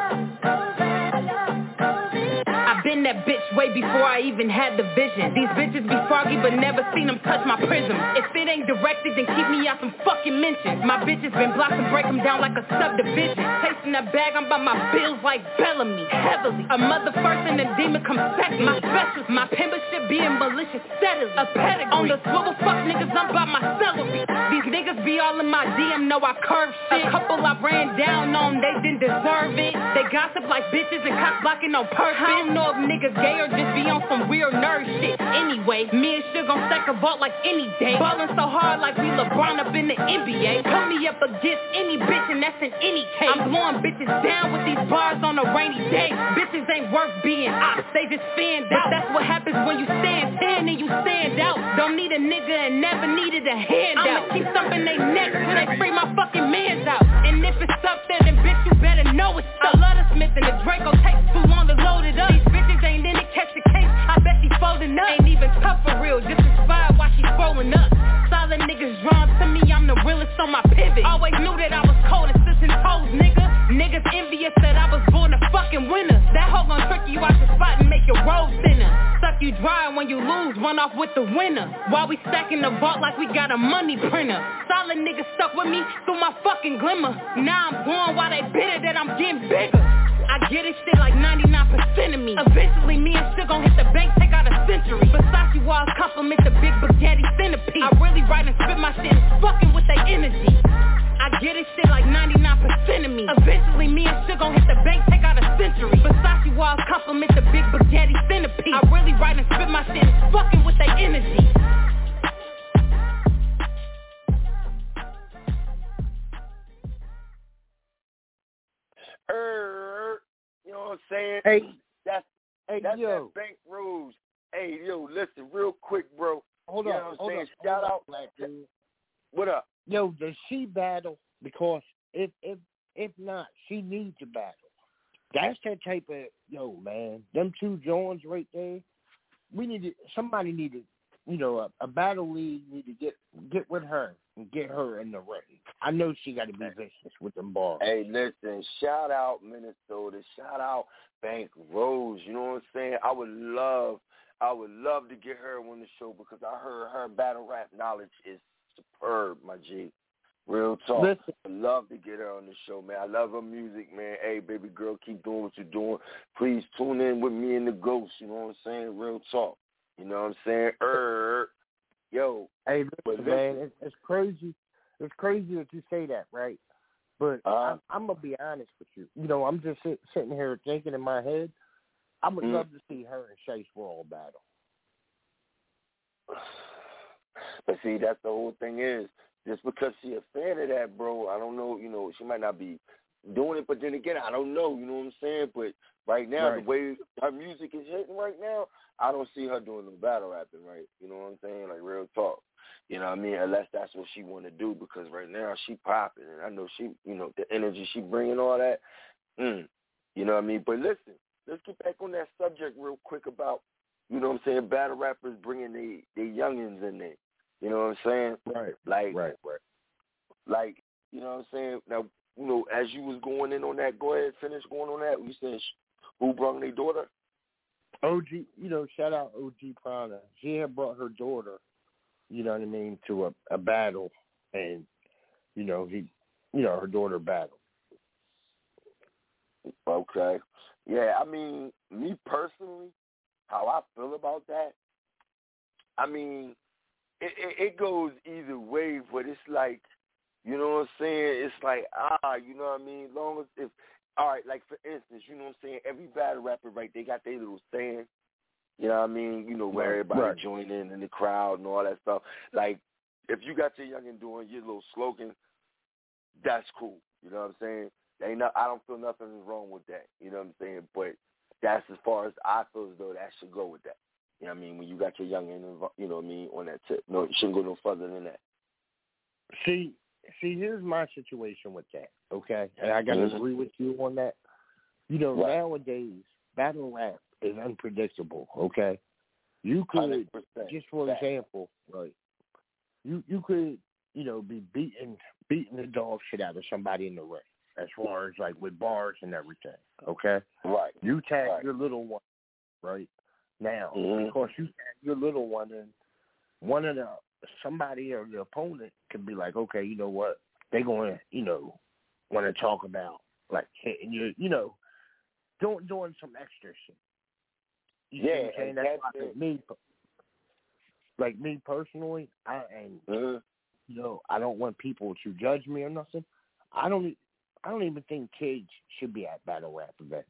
I've been that bitch way before I even had the vision. These bitches be foggy but never seen them touch my prism. If it ain't directed then keep me out some fucking mentions. My bitches been blocked and break them down like a subdivision. Tasting that bag, I'm by my bills like Bellamy. Heavily, a mother first and a demon come second. My specials, my membership being malicious steadily. A pedigree, on the swivel fuck niggas, I'm by my celery. These niggas be all in my D M, know I curve shit. A couple I ran down on, they didn't deserve it. They gossip like bitches and cock blocking on purpose. I don't know if niggas gay or just be on some weird nerd shit. Anyway, me and Suge gon' stack a vault like any day. Ballin' so hard like we LeBron up in the N B A. Put me up against any bitch and that's in any case. I'm blowing bitches down with these bars on a rainy day. Bitches ain't worth being ops, they just stand out. That's what happens when you stand ten and you stand out. Don't need a nigga and never needed a handout. I'ma keep thumping they necks till they free my fucking mans out. And if it's up there then bitch you better know it's up. I love the Smith and the Draco, takes too long to load it up. These bitches ain't in it, catch the case, I bet she folding up. Ain't even tough for real, just inspired while she scrolling up. Solid niggas drawn to me, I'm the realest on my pivot. Always knew that I was cold, assisting toes, nigga. Niggas envious that I was born a fucking winner. That hoe gon' trick you out the spot and make your road thinner. Suck you dry when you lose, run off with the winner. While we stacking the vault like we got a money printer. Solid niggas stuck with me through my fucking glimmer. Now I'm going while they bitter that I'm getting bigger. I get it shit like ninety-nine percent of me. Eventually me and Suge gon' hit the bank, take out a century. Versace walls compliment the big spaghetti centipede. I really write and spit my shit and fucking with their energy. I get it shit like ninety-nine percent of me. Eventually me and Suge gon' hit the bank, take out a century. Versace walls compliment the big spaghetti centipede. I really write and spit my shit and fucking with their energy. Er, you know what I'm saying? Hey, that's hey, that's yo. that bank rules. Hey, yo, listen, real quick, bro. Hold you on, know what I'm hold saying? on, Shout hold out, on, black dude. What up? Yo, does she battle? Because if if if not, she needs to battle. That's that type of yo, man. Them two Jones right there. We need to. Somebody need to. You know, a, a battle league need to get get with her and get her in the ring. I know she got to be vicious with them bars. Hey, listen, shout out Minnesota, shout out Bank Rose. You know what I'm saying? I would love, I would love to get her on the show because I heard her battle rap knowledge is superb, my G. Real talk. Listen. I'd love to get her on the show, man. I love her music, man. Hey, baby girl, keep doing what you're doing. Please tune in with me and the Ghost. You know what I'm saying? Real talk. You know what I'm saying? Er, yo. Hey, listen, man, it's, it's crazy. It's crazy that you say that, right? But uh, I'm, I'm gonna be honest with you. You know, I'm just sit, sitting here thinking in my head. I would mm. love to see her and Chase World battle. But see, that's the whole thing is just because she a fan of that, bro. I don't know. You know, she might not be doing it, but then again, I don't know. You know what I'm saying? But right now, right. the way her music is hitting right now, I don't see her doing no battle rapping, right? You know what I'm saying? Like, real talk. You know what I mean? Unless that's what she want to do, because right now she popping, and I know she, you know, the energy she bringing, all that. Mm, you know what I mean? But listen, let's get back on that subject real quick about you know what I'm saying, battle rappers bringing the the youngins in there. You know what I'm saying? Right. Like, right, right. Like, you know what I'm saying? Now, you know, as you was going in on that, go ahead, finish going on that. You said who brought their daughter? O G, you know, shout out O G Prana. She had brought her daughter, you know what I mean, to a, a battle, and, you know, he, you know, her daughter battled. Okay. Yeah, I mean, me personally, how I feel about that, I mean, it, it, it goes either way, but it's like, you know what I'm saying? It's like, ah, you know what I mean? Long as, if, all right, like for instance, you know what I'm saying? Every battle rapper, right, they got their little saying, you know what I mean? You know, where right, everybody right. join in in the crowd and all that stuff. Like, if you got your youngin' doing your little slogan, that's cool. You know what I'm saying? Ain't not, I don't feel nothing is wrong with that. You know what I'm saying? But that's as far as I feel as though that should go with that. You know what I mean? When you got your youngin', you know what I mean, on that tip. No, it shouldn't go no further than that. See, see, here's my situation with that, okay? And I got to mm-hmm. agree with you on that. You know, right. nowadays, battle rap is unpredictable, okay? You could, one hundred percent just for fact. example, right, you you could, you know, be beating, beating the dog shit out of somebody in the ring, as far as, like, with bars and everything, okay? Right. You tag right. your little one, right? Now, mm-hmm. of course, you tag your little one, and one of the, somebody or the opponent could be like, okay, you know what, they're going to, you know, want to talk about, like, hitting you, you know, doing, doing some extra shit. You yeah, see what I'm saying? That's, that's like me, like me personally, I and mm-hmm. you know, I don't want people to judge me or nothing. I don't, I don't even think kids should be at battle rap events.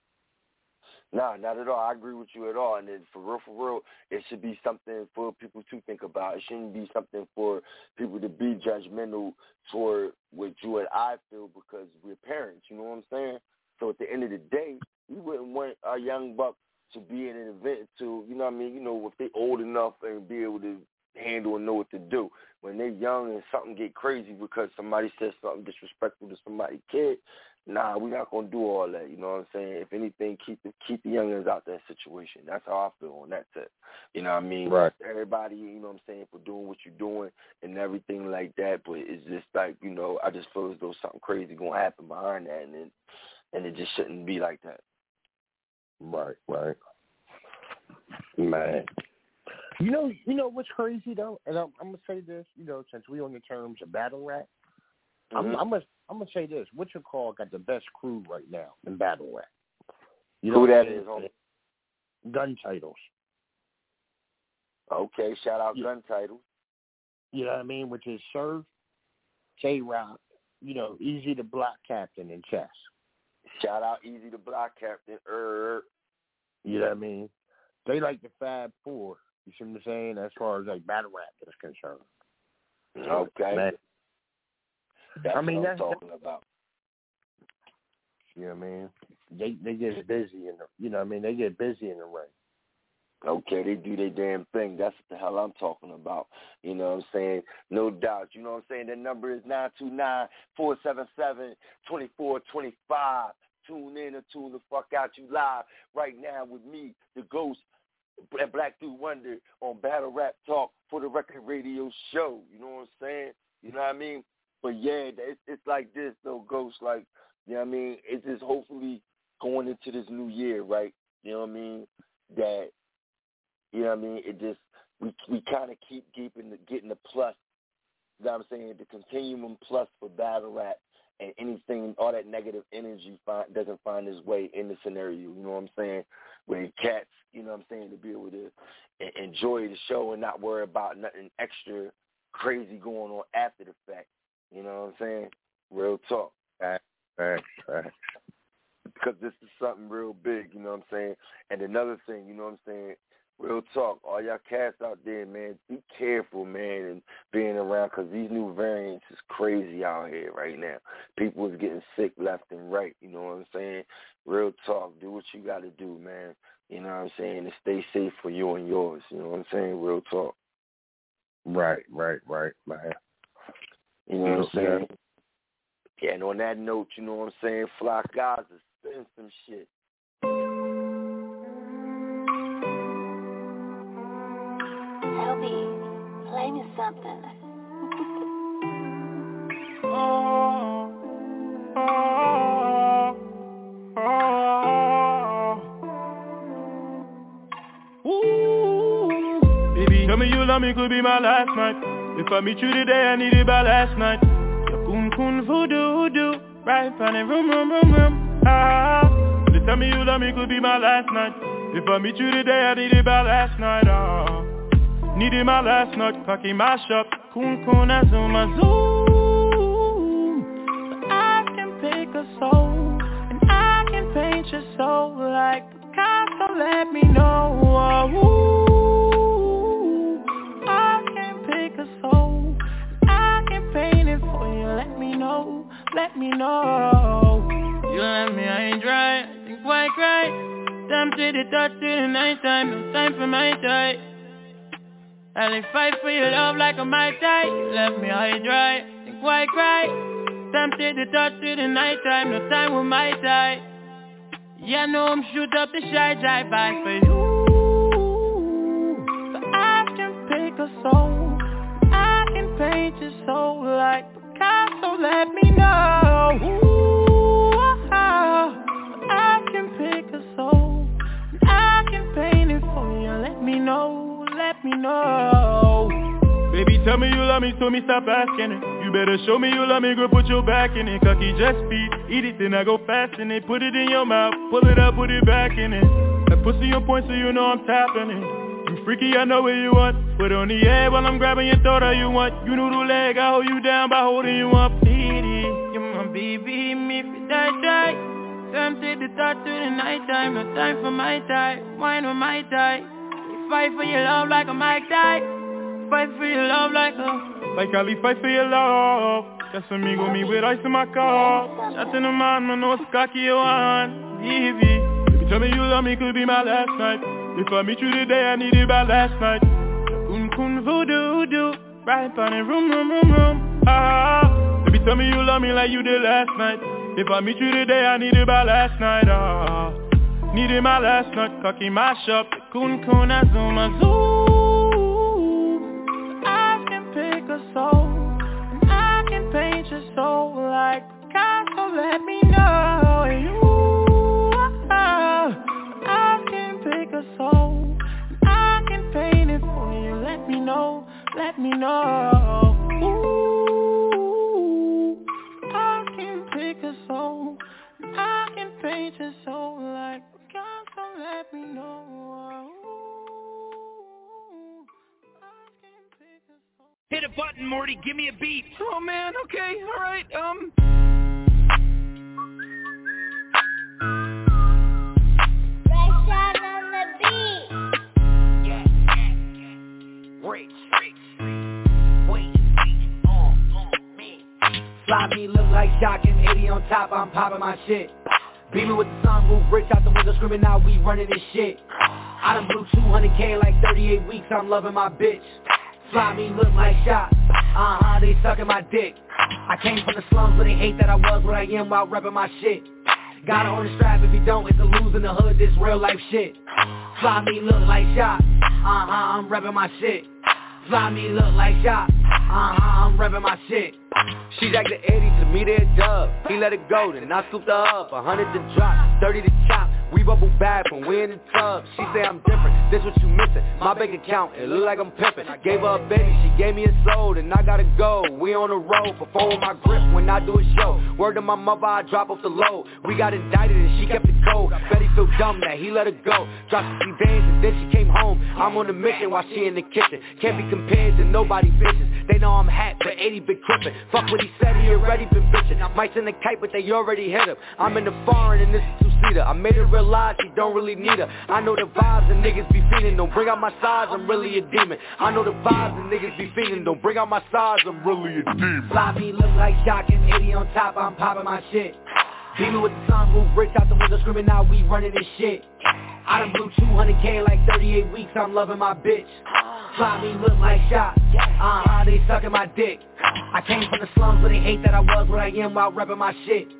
No, not at all. I agree with you at all. And then for real, for real, it should be something for people to think about. It shouldn't be something for people to be judgmental toward what you and I feel, because we're parents. You know what I'm saying? So at the end of the day, we wouldn't want a young buck to be in an event to, you know what I mean, you know, if they're old enough and be able to handle and know what to do. When they're young and something get crazy because somebody says something disrespectful to somebody's kid, nah, we're not going to do all that, you know what I'm saying? If anything, keep the, keep the youngins out that situation. That's how I feel on that tip. You know what I mean? Right. Everybody, you know what I'm saying, for doing what you're doing and everything like that, but it's just like, you know, I just feel as though something crazy going to happen behind that, and it, and it just shouldn't be like that. Right, right. Man. You know, you know what's crazy though, and I'm, I'm gonna say this. You know, since we on the terms of battle rap, mm-hmm. I'm, I'm gonna I'm gonna say this. What you call got the best crew right now in battle rap. You know who that is? Homie? Gun Titles. Okay, shout out yeah. Gun Titles. You know what I mean? Which is Serve, J-Rock, you know, Easy the Block Captain in chess. Shout out Easy the Block Captain. Er. You know what I mean? They like the Fab Four. You see what I'm saying? As far as like battle rap is concerned. Okay. Man. That's I mean, what I'm that's talking about. You know what I mean? They they get busy in the, you know what I mean? They get busy in the ring. Okay, they do their damn thing. That's what the hell I'm talking about. You know what I'm saying? No doubt. You know what I'm saying? The number is nine two nine, four seven seven, two four two five. Tune in or tune the fuck out. You live right now with me, the Ghost, Black Dude Wonder, on Battle Rap Talk for the Record Radio Show. You know what I'm saying? You know what I mean? But yeah, it's, it's like this though, Ghost. Like, you know what I mean? It's just hopefully going into this new year, right? You know what I mean? That, you know what I mean? It just, we we kind of keep keeping the, getting the plus, you know what I'm saying? The continuum plus for battle rap, and anything, all that negative energy find, doesn't find its way in the scenario, you know what I'm saying? Where cats, you know what I'm saying, to be able to enjoy the show and not worry about nothing extra crazy going on after the fact, you know what I'm saying? Real talk. Right, right, right. Because this is something real big, you know what I'm saying? And another thing, you know what I'm saying? Real talk, all y'all cats out there, man, be careful, man, and being around, because these new variants is crazy out here right now. People is getting sick left and right, you know what I'm saying? Real talk, do what you got to do, man, you know what I'm saying, and stay safe for you and yours, you know what I'm saying? Real talk. Right, right, right, man. You know what I'm saying? Yeah, and on that note, you know what I'm saying, Fly Gaza, spin some shit. Baby, play me something. Oh, oh, oh. Ooh. Baby, tell me you love me, could be my last night. If I meet you today, I need it by last night. Your coon coon voodoo voodoo, right on the room room room room. Ah, just tell me you love me, could be my last night. If I meet you today, I need it by last night. Ah, need it my last night, cocky mash up, coon coon a zoom a zoom. So I can pick a soul, and I can paint your soul like Picasso. Let me know. Oh, ooh, I can pick a soul, and I can paint it for you. Let me know, let me know. You let me, I ain't dry, I think why cry. Damn to the touch to the night time, no time for my tie. I'll fight for your love like a Mai Tai. You left me high dry, think why cry. Damn to the touch to the night time, no time with my tie. Yeah, I know I'm shoot up the shy drive by for you. So I can pick a soul, I can paint your soul like Picasso. Let me know. Ooh, I can pick a soul, I can paint it for you. Let me know, let me know. Baby, tell me you love me, so me stop asking it. You better show me you love me, girl, put your back in it. Cocky just feed, eat it, then I go fast in it. Put it in your mouth, pull it up, put it back in it. That pussy on point, so you know I'm tapping it. You freaky, I know what you want. Put on the air while I'm grabbing your throat, all you want. You know the leg, I hold you down by holding you up. Baby, you're my baby, me if you die, die. Time to the thought to the night time, no time for my time, wine with my tie. We fight for your love like a Mike Die. Fight for your love like a like Ali, fight for your love. Just amigo me with ice in my car. Shots in the man, man, no cocky you want. Easy. Baby, tell me you love me, could be my last night. If I meet you today, I need it by last night. Kun kun voodoo voodoo, right on the room room room room. Ah, baby, tell me you love me like you did last night. If I meet you today, I need it by last night. Ah, need it my last night. Cocky mash up, kun kun a zoom a zoom. I can pick a soul, and I can paint your soul like Picasso. Let me know. You, I can pick a soul, and I can paint it for you. Let me know, let me know. Ooh, I can pick a soul, I can paint your soul like Picasso. Let me know. Hit a button, Morty, give me a beat. Oh man, okay, alright, um Rashad on the beat. Yeah, yeah, yeah. Rich, rich, wait, on, on me. Fly me, look like Shock and eighty on top, I'm popping my shit. Beaming with the sunroof, rich out the window, screaming out, we running this shit. I done blew two hundred K in like thirty-eight weeks, I'm loving my bitch. Fly me, look like Shock, uh-huh, they sucking my dick. I came from the slums where they hate that I was what I am while repping my shit. Gotta own the strap, if you don't, it's a lose in the hood, this real life shit. Fly me, look like Shock, uh-huh, I'm repping my shit. Fly me, look like Shock, uh-huh, I'm repping my shit. She jacked the eighty to me, they a dub. He let it go, then I scooped her up. A hundred to drop, thirty to chop. We bubble bad from we in the tub. She say I'm different, this what you missing. My bank account, it look like I'm pimping. I gave her a baby, she gave me a soul, and I gotta go. We on the road, perform with my grip when I do a show. Word to my mother, I drop off the load. We got indicted and she kept it cold. Betty feel dumb that he let her go. Dropped sixty bands and then she came home. I'm on a mission while she in the kitchen. Can't be compared to nobody bitches. They know I'm hat, but eighty been crippin'. Fuck what he said, he already been bitchin'. Might send a kite, but they already hit him. I'm in the foreign and this is two-seater. I made her realize she don't really need her. I know the vibes and niggas be feeding. Don't bring out my size, I'm really a demon. I know the vibes and niggas be feeding. Don't bring out my size, I'm really a demon. Fly me, look like Shock and eighty on top, I'm popping my shit. Beaming with the sunroof, bricks out the window, screaming out, we running this shit. I done blew two hundred K in like thirty-eight weeks, I'm loving my bitch. Fly me, look like Shock, uh-huh, they sucking my dick. I came from the slums where they hate that I was what I am while repping my shit.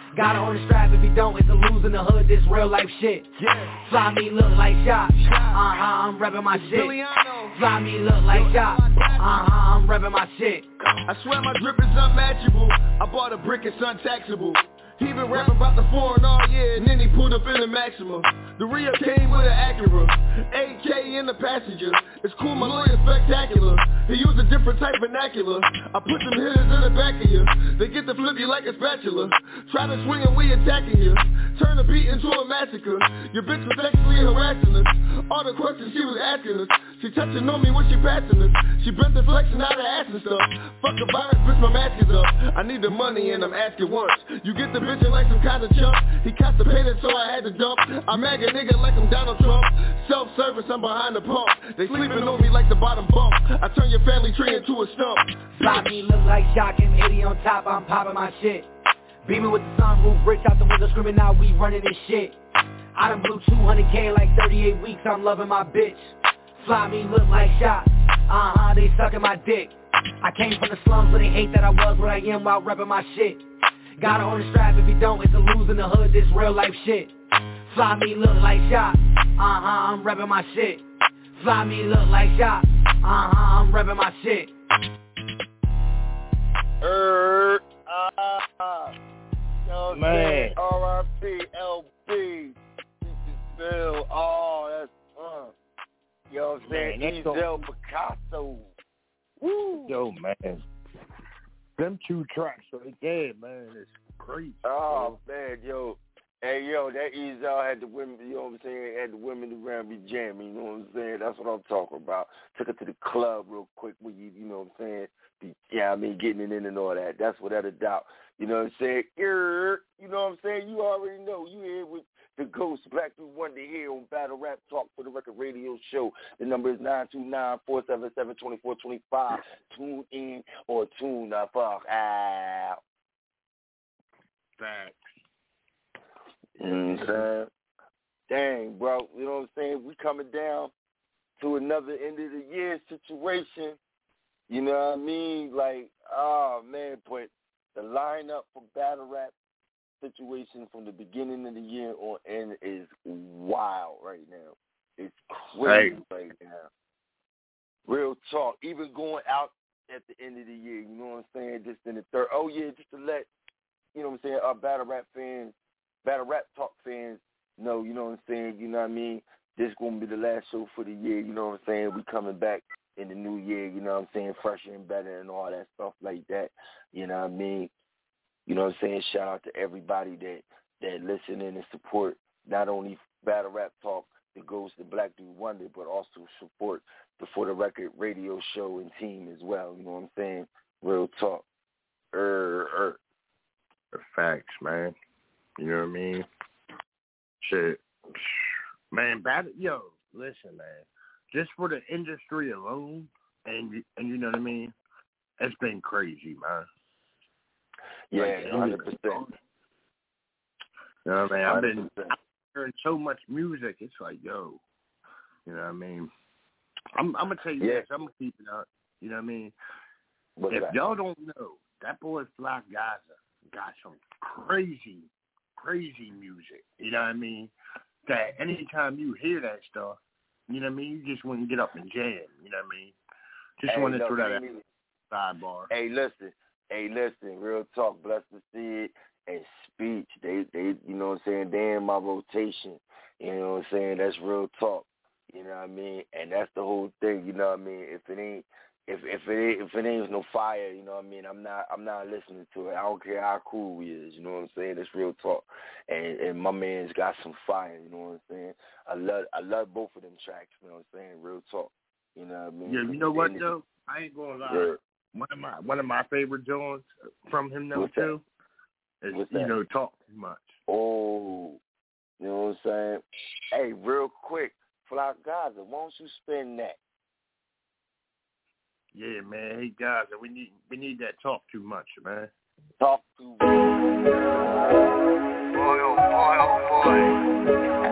Gotta own the strap, if you don't, it's a lose in the hood, this real life shit. Yeah. Fly me, look like Shot. Uh-huh, I'm reppin' my shit. Fly me, look like Shot. Uh-huh, I'm reppin' my shit. I swear my drip is unmatchable. I bought a brick, it's untaxable. He been rapping about the foreign all year, and then he pulled up in the Maxima. The Rio came with an Acura, A K in the passenger. It's cool, my lawyer's spectacular. He used a different type vernacular. I put some hitters in the back of you. They get to flip you like a spatula. Try to swing and we attacking you. Turn the beat into a massacre. Your bitch was sexually harassing us. All the questions she was asking us. She touching on me when she passing us. She bent the flexing out of ass and stuff. Fuck a virus, bitch, my mask is up. I need the money and I'm asking once. You get the bitch like some kind of chump. He constipated so I had to dump. I mag a nigga like I'm Donald Trump. Self-service, I'm behind the pump. They sleeping on me like the bottom bump. I turn your family tree into a stump. Fly me, look like Shock and eighty on top, I'm popping my shit. Beaming with the sunroof, rich out the window screaming out, we running this shit. I done blew two hundred K like thirty-eight weeks, I'm loving my bitch. Fly me, look like Shock. Uh-huh, they sucking my dick. I came from the slums where they hate that I was what I am while repping my shit. Gotta own the strap, if you don't, it's a lose in the hood, this real life shit. Fly me, look like Shot. Uh-huh, I'm reppin' my shit. Fly me, look like Shot. Uh-huh, I'm reppin' my shit. Er, ah, yo, man. R I P L B. Bill, oh, that's, uh. Yo, I'm saying, Ezel Picasso. Woo. Yo, man. Them two tracks right there, man, it's crazy. Oh, bro. man, yo. Hey, yo, that Ezel had the women, you know what I'm saying, had the women around me jamming, you know what I'm saying? That's what I'm talking about. Took it to the club real quick where you, you know what I'm saying, be, yeah, I mean, getting it in and all that. That's without a doubt. You know what I'm saying? You know what I'm saying? You already know. You here with the Ghost, Black Dude Wonder here on Battle Rap Talk for the Record Radio Show. The number is nine two nine, four seven seven, two four two five. Tune in or tune the fuck out. Facts. You know what I'm saying? Dang, bro. You know what I'm saying? We coming down to another end of the year situation. You know what I mean? Like, oh, man, but the lineup for Battle Rap situation from the beginning of the year on end is wild right now. It's crazy hey. right now. Real talk. Even going out at the end of the year, you know what I'm saying? Just in the third. Oh, yeah, just to let, you know what I'm saying, our Battle Rap fans, Battle Rap Talk fans know, you know what I'm saying, you know what I mean? This is going to be the last show for the year, you know what I'm saying? We coming back in the new year, you know what I'm saying, fresher and better and all that stuff like that, you know what I mean? You know what I'm saying? Shout out to everybody that, that listen in and support not only Battle Rap Talk, the Ghost, the Black Dude Wonder, but also support the For the Record radio show and team as well, you know what I'm saying? Real talk. Er, er. Facts, man. You know what I mean? Shit. Man, battle, yo, listen, man. Just for the industry alone, and and you know what I mean? It's been crazy, man. Yeah, like, one hundred percent. You know what I mean? I've been hearing so much music. It's like, yo, you know what I mean? I'm, I'm going to tell you yeah. this. I'm going to keep it up. You know what I mean? What's if that? y'all don't know, that boy Fly Gaza got some crazy, crazy music. You know what I mean? That anytime you hear that stuff, you know what I mean? You just want to get up and jam. You know what I mean? Just hey, want to no, throw that really, sidebar. Hey, listen. Hey, listen. Real talk. Blessed to see it. And Speech. They, they, you know what I'm saying? They in my rotation. You know what I'm saying? That's real talk. You know what I mean? And that's the whole thing. You know what I mean? If it ain't, if if it ain't, if it ain't no fire, you know what I mean? I'm not, I'm not listening to it. I don't care how cool he is. You know what I'm saying? It's real talk. And and my man's got some fire. You know what I'm saying? I love, I love both of them tracks. You know what I'm saying? Real talk. You know what I mean? Yeah, you know what though? I ain't gonna lie. Yeah. One of my one of my favorite joints from him though too is you know Talk Too Much. Oh, you know what I'm saying? Hey, real quick, Fly Gaza, why don't you spin that? Yeah, man. Hey guys, we need we need that Talk Too Much, man. Talk Too Much. Boy, oh boy, oh boy.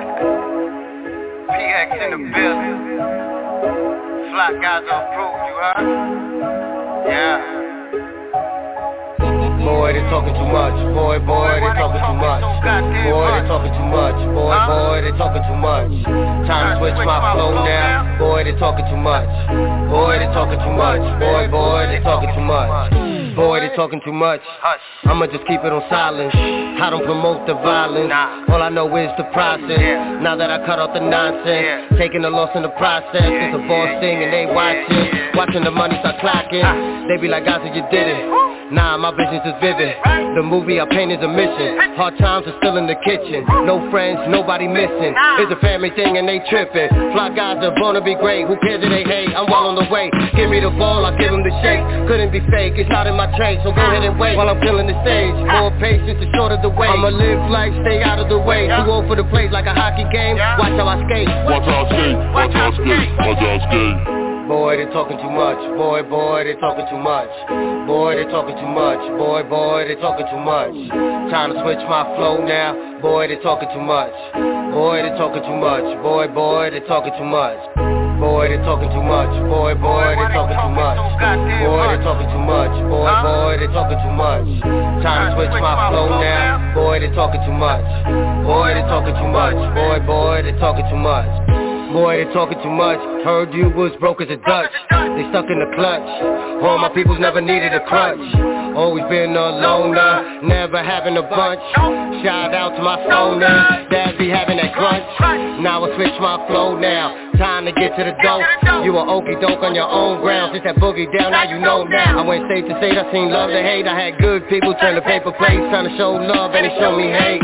P X in the building. Fly Gaza approved, you heard? Yeah. Boy, Boy, they talking too much. Boy, boy, they talking too much. Boy, they talking too much. Boy, boy, they talking too much. Time to switch my flow now. Boy, they talking too much. Boy, they talking too much. Boy, boy, they talking too much. Boy, they talking too much. I'ma just keep it on silence. I don't promote the violence. All I know is the process. Now that I cut off the nonsense, taking the loss in the process. It's a boss thing and they watching. Watching the money start clocking. They be like, guys, you did it. Nah, my vision's just vivid. The movie I paint is a mission. Hard times are still in the kitchen. No friends, nobody missing. It's a family thing and they tripping. Fly guys are born to be great. Who cares if they hate? I'm well on the way. Give me the ball, I give them the shake. Couldn't be fake, it's not in my trade. So go ahead and wait while I'm filling the stage. More patience, the shorter the way. I'ma live life, stay out of the way. Too old for the plays like a hockey game. Watch how I skate. Watch how I skate. Watch how I skate. Watch how I skate. Boy, they talking too much. Boy, boy, they talking too much. Boy, they talking too much. Boy, boy, they talking too much. Time to switch my flow now. Boy, they talking too much. Boy, they talking too much. Boy, boy, they talking too much. Boy, they talking too much. Boy, boy, they talking too much. Boy, they talking too much. Boy, boy, they talking too much. Time to switch my flow now. Boy, they talking too much. Boy, they talking too much. Boy, boy, they talking too much. Boy, they talking too much. Heard you was broke as a Dutch. They stuck in the clutch. All my peoples never needed a crutch. Always been a loner, never having a bunch. Shout out to my phoners, dads be having that crunch. Now I switch my flow now. Time to get to the dope. You a okey doke on your own ground. Since that boogie down, now you know now. I went state to state, I seen love to hate. I had good people turn to paper plates, trying to show love and they show me hate.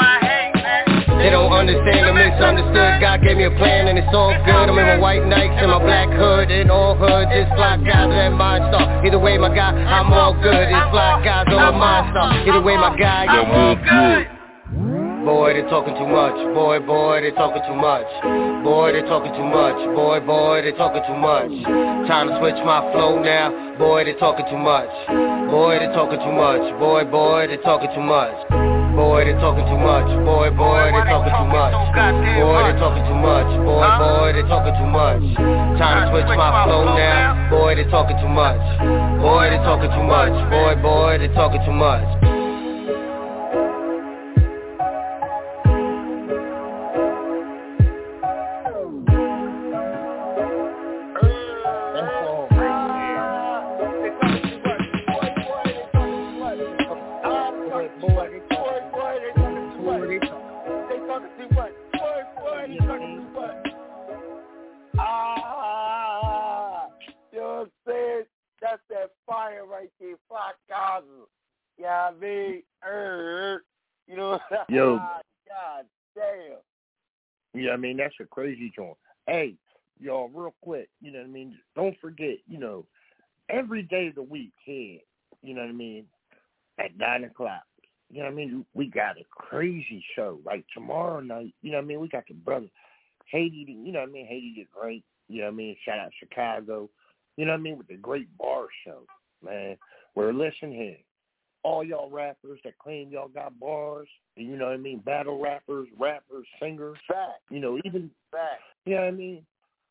They don't understand the misunderstood. God gave me a plan and it's all good. I'm in my white Nikes and my black hood. In all hood, just fly guys that mind star. Either way, my guy, I'm all good. It's fly guys on my star. Either way, my guy, I'm all good. Boy, they talking too much. Boy, boy, they talking too much. Boy, they talking too much. Boy, boy, they talking too much. Time to switch my flow now. Boy, they talking too much. Boy, they talking too much. Boy, boy, they talking too much. Boy, they talking too much. Boy, boy, they talking too much. Boy, they talking too much. Boy, boy, they talking too much. Time to switch my flow now. Boy, they talking too much. Boy, they talking too much. Boy, boy, they talking too much. Yo. God damn. Yeah, I mean, that's a crazy joint. Hey, y'all, real quick, you know what I mean? Don't forget, you know, every day of the week here, you know what I mean, at nine o'clock, you know what I mean, we got a crazy show. Like tomorrow night, you know what I mean, we got the brother Haiti, you know what I mean, Haiti the Great, you know what I mean, shout out Chicago, you know what I mean, with the Great Bar Show, man. Where, listen here, all y'all rappers that claim y'all got bars, you know what I mean, battle rappers, rappers, singers, Fact. you know, even, Fact. you know what I mean,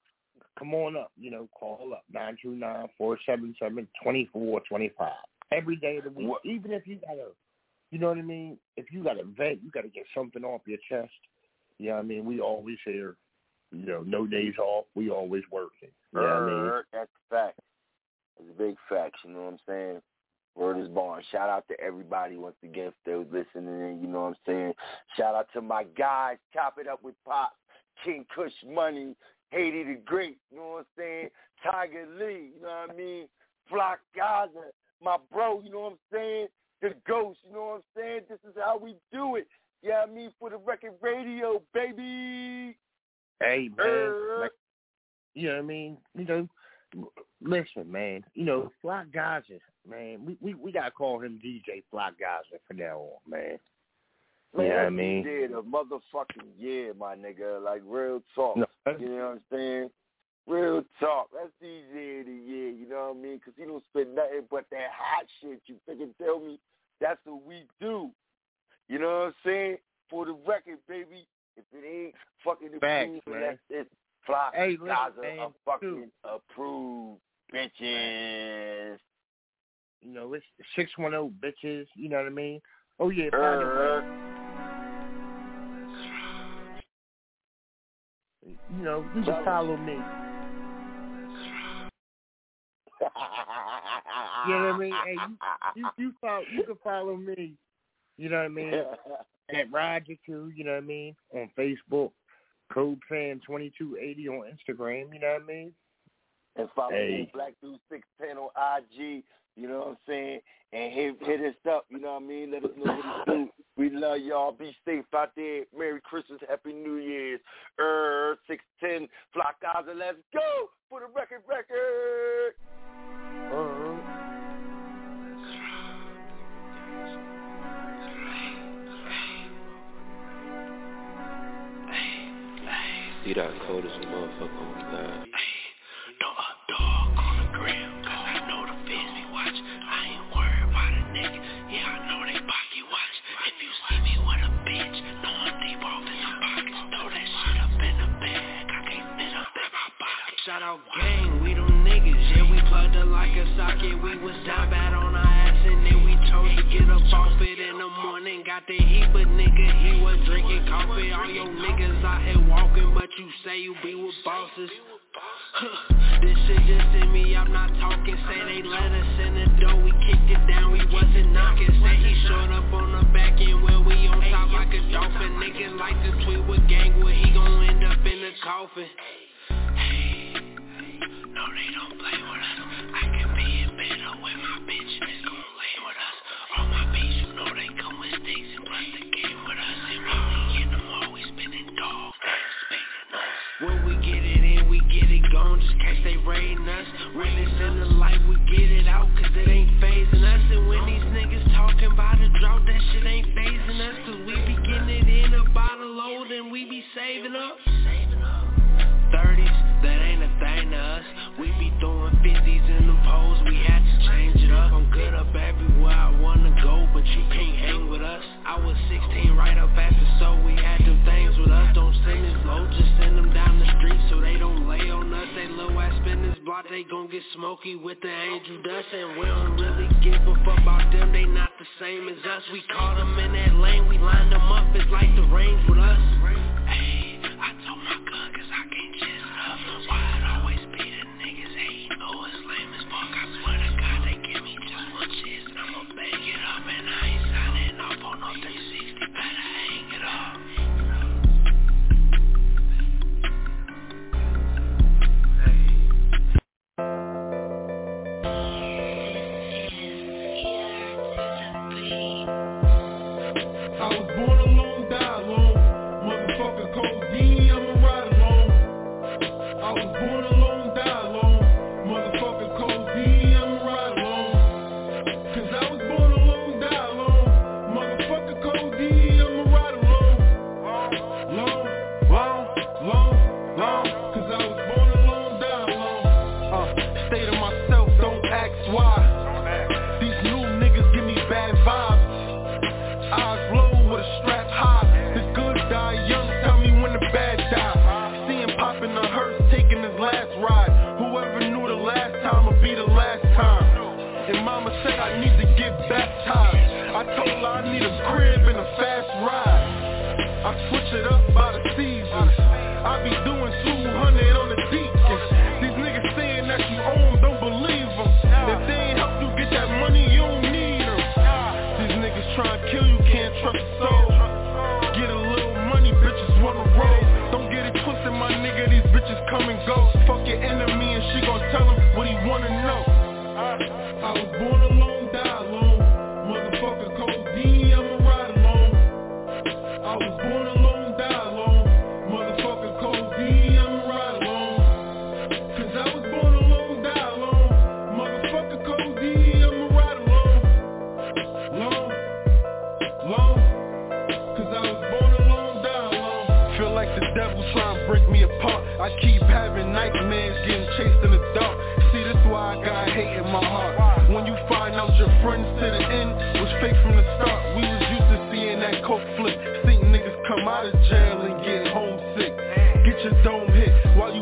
come on up, you know, call up, nine two nine, four seven seven, two four two five. Every day of the week, what? Even if you got to, you know what I mean, if you got to vent, you got to get something off your chest, you know what I mean, we always here, you know, no days off, we always working, you know what I mean? That's a fact. It's a big fact, you know what I'm saying? Word is born. Shout out to everybody once again still listening, you know what I'm saying? Shout out to my guys, Chop It Up with Pop, King Kush Money, Haiti the Great, you know what I'm saying? Tiger Lee, you know what I mean? Flock Gaza, my bro, you know what I'm saying? The Ghost, you know what I'm saying? This is how we do it. You know what I mean? For the record radio, baby. Hey, man. Like, you know what I mean? You know, listen, man. You know, Flock Gaza, man. We, we, we got to call him D J Flock Gaza from now on, man. Man, you know what I that's mean? D J the motherfucking year, my nigga. Like, real talk. No. You know what I'm saying? Real talk. That's D J of the year, you know what I mean? Because he don't spit nothing but that hot shit. You freaking tell me that's what we do. You know what I'm saying? For the record, baby. If it ain't fucking approved, that's it. Flock hey, Gaza man, a fucking approved bitches. You know, it's six one zero bitches. You know what I mean? Oh yeah, find uh, it. You know, you can follow me. You know what I mean? Hey, you, you, you, follow, you can follow me. You know what I mean? At Roger Q, you know what I mean? On Facebook. Code Fan twenty-two eighty on Instagram, you know what I mean? And follow hey. me, Black Dude six ten on I G, you know what I'm saying? And hit, hit us up, you know what I mean? Let us know what to do. We love y'all. Be safe out there. Merry Christmas, Happy New Year's. Er, six ten, Flock Gaza, let's go for the record record. Uh-huh. See that cold as a motherfucker on God. Throw a dog on the gram, cause I know the fans be watch. I ain't worried about a nigga, yeah I know they pocket watch. If you see me with a bitch, know I'm deep off in the pockets. Throw that shit up in the bag, I can't fit up in my pocket. Shout out gang, we them niggas, yeah we plugged her like a socket. We was down bad on our ass and then we chose to get up off it in the morning. Got the heat, but nigga he was drinking coffee. All your niggas out here walking, but you say you be with bosses. This shit just in me, I'm not talking. Say they let us in the door, we kicked it down, we wasn't knocking. Say he showed up on the back end where we on top like a dolphin. Niggas like to tweet with gang, where he gon' end up in the coffin. Hey, no they don't play with us. I can be in bed with my bitch and it's gon' lay with us. All my beats, you know they come with sticks and plus the game with us. And when we get them all, we spinning dogs, spinning us. When we get it in, we get it gone, just in case they raiding us. When it's in the light, we get it out, cause it ain't phasing us. And when these niggas talking about a drought, that shit ain't phasing us. Cause we be getting it in a bottle load and we be saving up. thirties, that ain't a thing to us. We be throwing fifties in the poles, we had to change it up. I'm good up everywhere I wanna go, but you can't hang with us. I was sixteen right up after, so we had them things with us. Don't send it low, just send them down the street so they don't lay on us. They little ass spin this block, they gon' get smoky with the angel dust. And we don't really give a fuck about them, they not the same as us. We caught them in that lane, we lined them up, it's like the range with us. Hey, I told my gun cause I can't chase it up. Why it always be the niggas hating? Oh, it's lame as fuck, I swear to God they give me too much shit. And I'ma bag it up and I ain't signing off on no three sixty, better hang it up.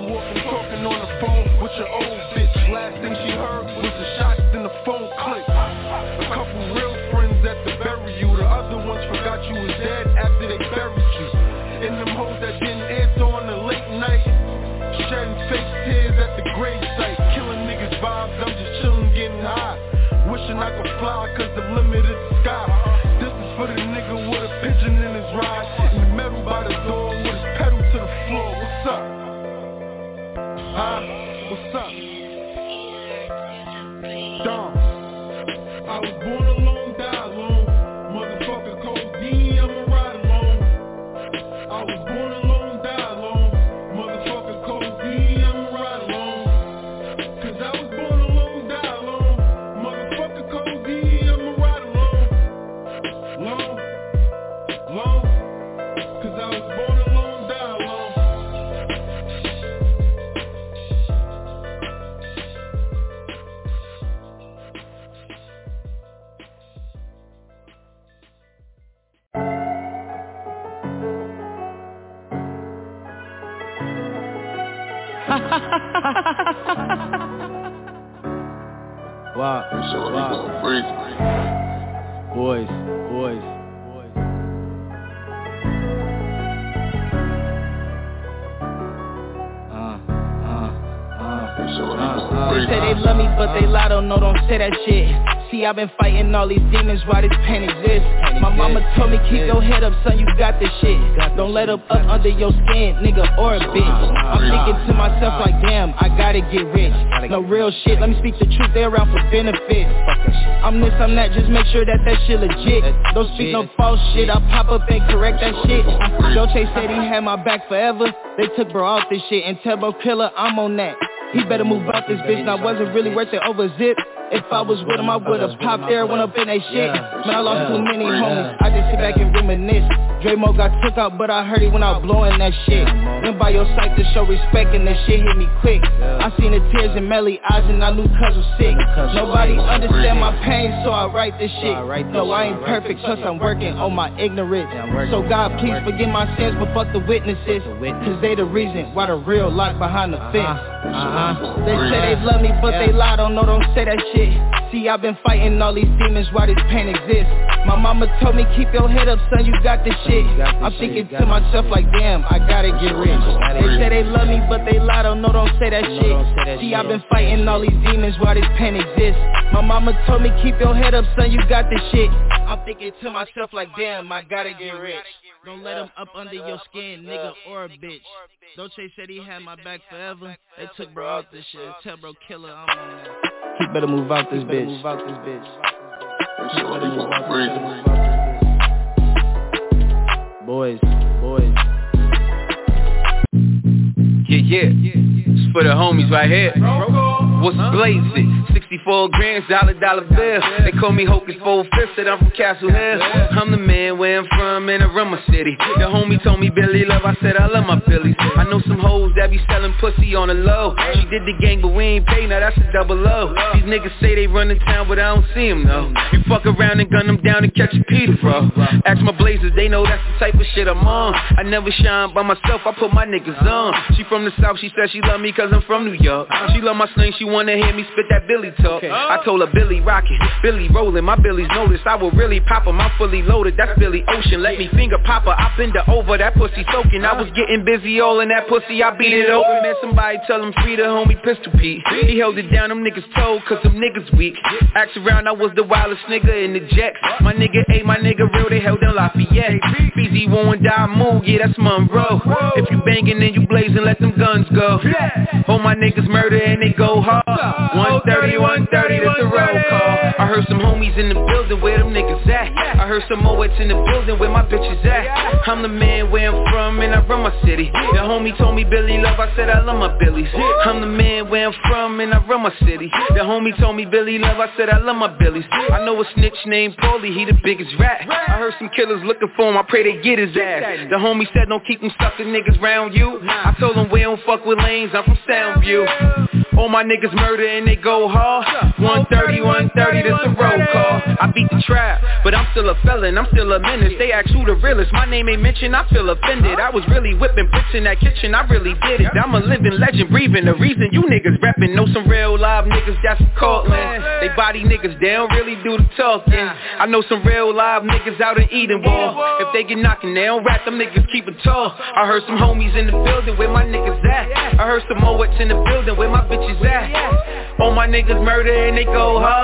Your old bitch, last thing she heard was the shots in the phone click. wishing I could fly, cause the limit is the sky. This is for the nigga with a pigeon in his ride, sitting the metal by the door with his pedal to the floor. What's up? Huh? What's up? Dumb. I was born alone, die alone. Motherfucker cold D, I'ma ride alone. I was born alone, die alone. Motherfucker cold D, I'ma ride alone. Cause I was born alone, die alone. Motherfucker cold D, I'ma ride alone. Long, long. Cause I was born alone, die alone. Wow, wow. Boys, boys, boys. Uh, uh, uh, uh, They say they love me, but they lie, don't know, don't say that shit. See, I've been fighting all these demons, why this pain exists. My mama told me, keep your head up, son, you got this shit. Don't let up up under your skin, nigga, or a bitch. I'm thinking to myself like, damn, I gotta get rich. No real shit, let me speak the truth, they around for benefits. I'm this, I'm that, just make sure that that shit legit. Don't speak no false shit, I'll pop up and correct that shit. Dolce said he had my back forever. They took bro off this shit and tell bro killer I'm on that. He better move out this bitch, and I wasn't really worth it over zip. If I was with him, I would've popped there, went up in they shit. Man, I lost too many homies, I just sit back and reminisce. Draymo got took out, but I heard he went out blowing that shit. Went by your sight to show respect, and that shit hit me quick. I seen the tears in Melly eyes, and I knew cuz was sick. Nobody understand my pain, so I write this shit. No, I ain't perfect, plus I'm working on my ignorance. So God, please forgive my sins, but fuck the witnesses, cause they the reason why the real lock behind the fence. Uh-huh. They say they love me, but they lie, don't know, don't say that shit. See, I've been fighting all these demons, why this pain exists. My mama told me, keep your head up, son, you got this shit. I'm thinking to myself like, damn, I gotta get rich. They say they love me, but they lie, don't know, don't say that shit. See, I've been fighting all these demons, why this pain exists. My mama told me, keep your head up, son, you got this shit. I'm thinking to myself like, damn, I gotta get rich. Don't let them up under your skin, nigga, or a bitch. Dolce said he had my back forever. They took bro out this shit. Tell bro killer I'm on that. He better move out this bitch. Move out this bitch. He better move out this bitch. Boys, boys. Yeah, yeah. It's for the homies right here. What's blazing? sixty-four grams, dollar dollar bill. They call me Hocus four fifths, said I'm from Castle Hill. I'm the man where I'm from in Aroma City. The homie told me Billy love, I said I love my Billies. I know some hoes that be selling pussy on the low. She did the gang but we ain't pay, now that's a double O. These niggas say they run the town but I don't see them though. You fuck around and gun them down and catch a Peter, bro. Ask my blazers, they know that's the type of shit I'm on. I never shine by myself, I put my niggas on. She from the south, she said she love me cause I'm from New York. She love my slang, she wanna hear me spit that Billy talk. I told her Billy rockin', Billy rollin', my Billy's notice. I will really pop 'em, I'm fully loaded, that's Billy Ocean. Let me finger pop her, I bend her over, that pussy soaking. I was getting busy all in that pussy, I beat it open. Man, somebody tell him free the homie Pistol Pete. He held it down, them niggas told, cause them niggas weak. Asked around, I was the wildest nigga in the jacks. My nigga A, my nigga real, they held down Lafayette. Feezy won't die, move, yeah, that's Monroe. If you bangin' and you blazing, let them guns go. All my niggas murder and they go hard. one thirty, one thirty, that's a roll call. I heard some homies in the building where them niggas at. I heard some Moets in the building where my bitches at. I'm the man where I'm from and I run my city. The homie told me Billy love, I said I love my Billies. I'm the man where I'm from and I run my city. The homie told me Billy love, I said I love my Billies. I know a snitch named Paulie, he the biggest rat. I heard some killers looking for him, I pray they get his ass. The homie said don't keep them suckin' niggas round you. I told him we don't fuck with lanes, I'm from Soundview. All my niggas murder and they go hard. one thirty, one thirty, that's a roll call. I beat the trap, but I'm still a felon, I'm still a menace. They ask who the realest, my name ain't mentioned, I feel offended. I was really whipping bricks in that kitchen, I really did it. I'm a living legend, breathing, the reason you niggas reppin'. Know some real live niggas that's from Cortland. They body niggas, they don't really do the talking. I know some real live niggas out in Edenwald. If they get knocking, they don't rap, them niggas keep it tall. I heard some homies in the building where my niggas at. I heard some Moets in the building where my bitches at. All my niggas murder and they go hard.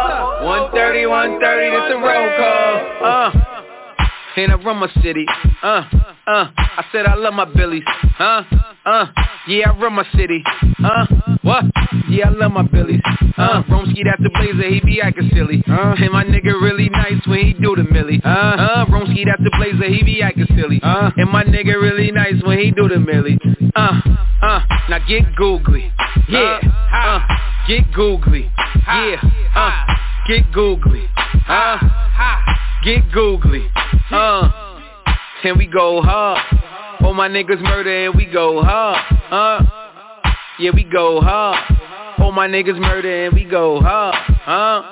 one thirty, one thirty, this a roll call. Uh, and I run my city. Uh, uh, I said I love my Billies. Uh, uh, yeah, I run my city. Uh, what? Yeah, I love my Billies. Uh, Romski, that's the blazer, he be acting silly. Uh, and my nigga really nice when he do the millie. Uh, uh, Romski, that's the blazer, he be acting silly. Uh, and my nigga really nice when he do the millie. Uh, uh, now get googly. Yeah, uh, get googly. Yeah, uh, get googly. Uh, get googly. Uh, and we go hard. All my niggas murder and we go hard. Uh, yeah, we go hard. All my niggas murder and we go hard. Uh.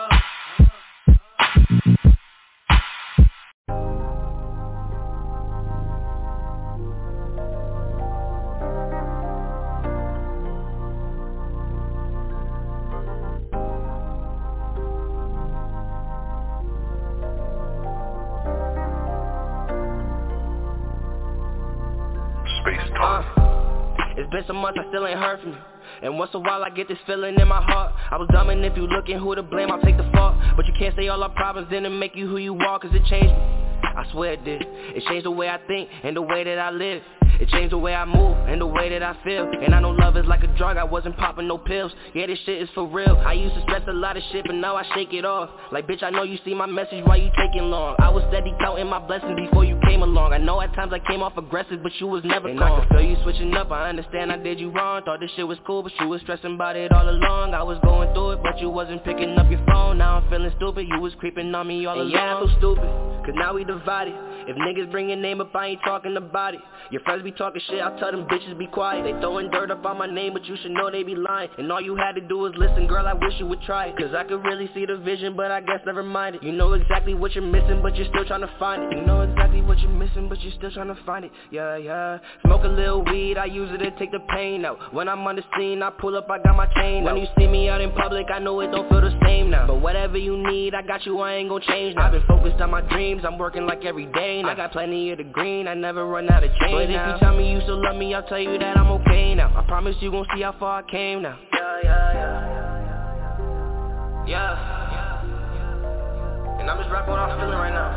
It's been some months, I still ain't heard from you. And once in a while I get this feeling in my heart. I was dumb and if you looking who to blame, I'll take the fault. But you can't say all our problems didn't make you who you are, cause it changed me. I swear it did. It changed the way I think and the way that I live. It changed the way I move and the way that I feel. And I know love is like a drug, I wasn't popping no pills. Yeah, this shit is for real. I used to stress a lot of shit, but now I shake it off. Like, bitch, I know you see my message, why you taking long? I was steady counting my blessings before you came along. I know at times I came off aggressive, but you was never and calm. I can feel you switching up, I understand I did you wrong. Thought this shit was cool, but you was stressing about it all along. I was going through it, but you wasn't picking up your phone. Now I'm feeling stupid, you was creeping on me all and along. Yeah, I'm so stupid, cause now we divided. If niggas bring your name up, I ain't talking about it. Your friends be talking shit, I'll tell them bitches be quiet. They throwing dirt up on my name, but you should know they be lying. And all you had to do was listen, girl, I wish you would try it. Cause I could really see the vision, but I guess never mind it. You know exactly what you're missing, but you're still trying to find it. You know exactly what you're missing, but you're still trying to find it. Yeah, yeah. Smoke a little weed, I use it to take the pain out. When I'm on the scene, I pull up, I got my chain out. When you see me out in public, I know it don't feel the same now. But whatever you need, I got you, I ain't gon' change now. I've been focused on my dreams, I'm working like every day now. I got plenty of the green, I never run out of change. But if you tell me you still love me, I'll tell you that I'm okay now. I promise you gon' see how far I came now. Yeah, yeah, yeah, yeah, yeah. And I'm just rapping what I'm feeling right now.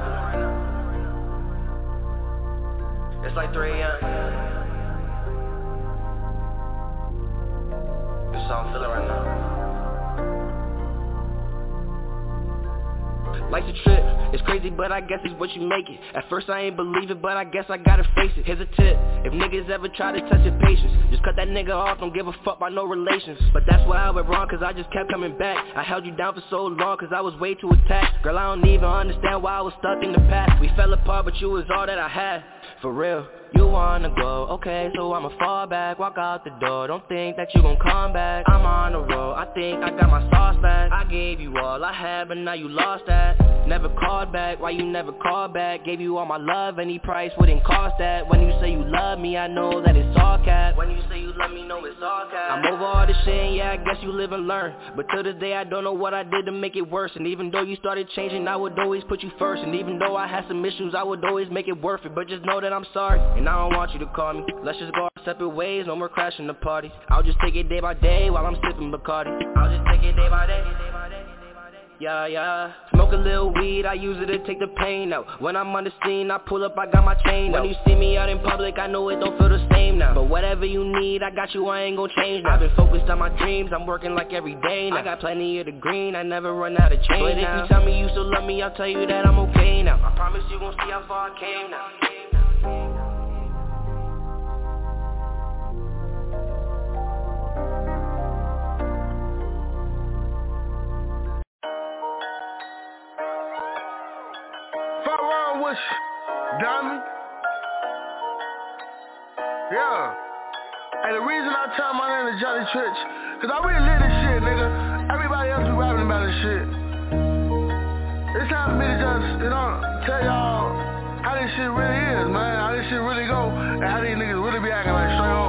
It's like three a.m. This is how I'm feeling right now. Life's a trip, it's crazy but I guess it's what you make it. At first I ain't believe it but I guess I gotta face it. Here's a tip, if niggas ever try to test your patience, just cut that nigga off, don't give a fuck about no relations. But that's where I went wrong cause I just kept coming back. I held you down for so long cause I was way too attached. Girl, I don't even understand why I was stuck in the past. We fell apart but you was all that I had. For real, you wanna go, okay, so I'ma fall back, walk out the door. Don't think that you gon' come back, I'm on the road, I think I got my sauce back. I gave you all I had, but now you lost that. Never called back, why you never called back? Gave you all my love, any price wouldn't cost that. When you say you love me, I know that it's all cap. When you say you love me, know it's all cap. I'm over all this shit, and yeah, I guess you live and learn. But to this day, I don't know what I did to make it worse. And even though you started changing, I would always put you first. And even though I had some issues, I would always make it worth it. But just know that I'm sorry, and I don't want you to call me. Let's just go our separate ways, no more crashing the party. I'll just take it day by day while I'm sipping Bacardi. I'll just take it day by day, day by day. Yeah, yeah. Smoke a little weed, I use it to take the pain out. When I'm on the scene, I pull up, I got my chain out. When you see me out in public, I know it don't feel the same now. But whatever you need, I got you, I ain't gon' change now. I've been focused on my dreams, I'm working like every day now. I got plenty of the green, I never run out of change. But if you tell me you still love me, I'll tell you that I'm okay now. I promise you gon' see how far I came now. Fuck wrong with you, dummy. Yeah. Hey, the reason I tell my name is Johnny Twitch, cause I really live this shit, nigga. Everybody else be rapping about this shit. It's time for me to just, you know, tell y'all how this shit really is, man. How this shit really go, and how these niggas really be acting like straight hoes. I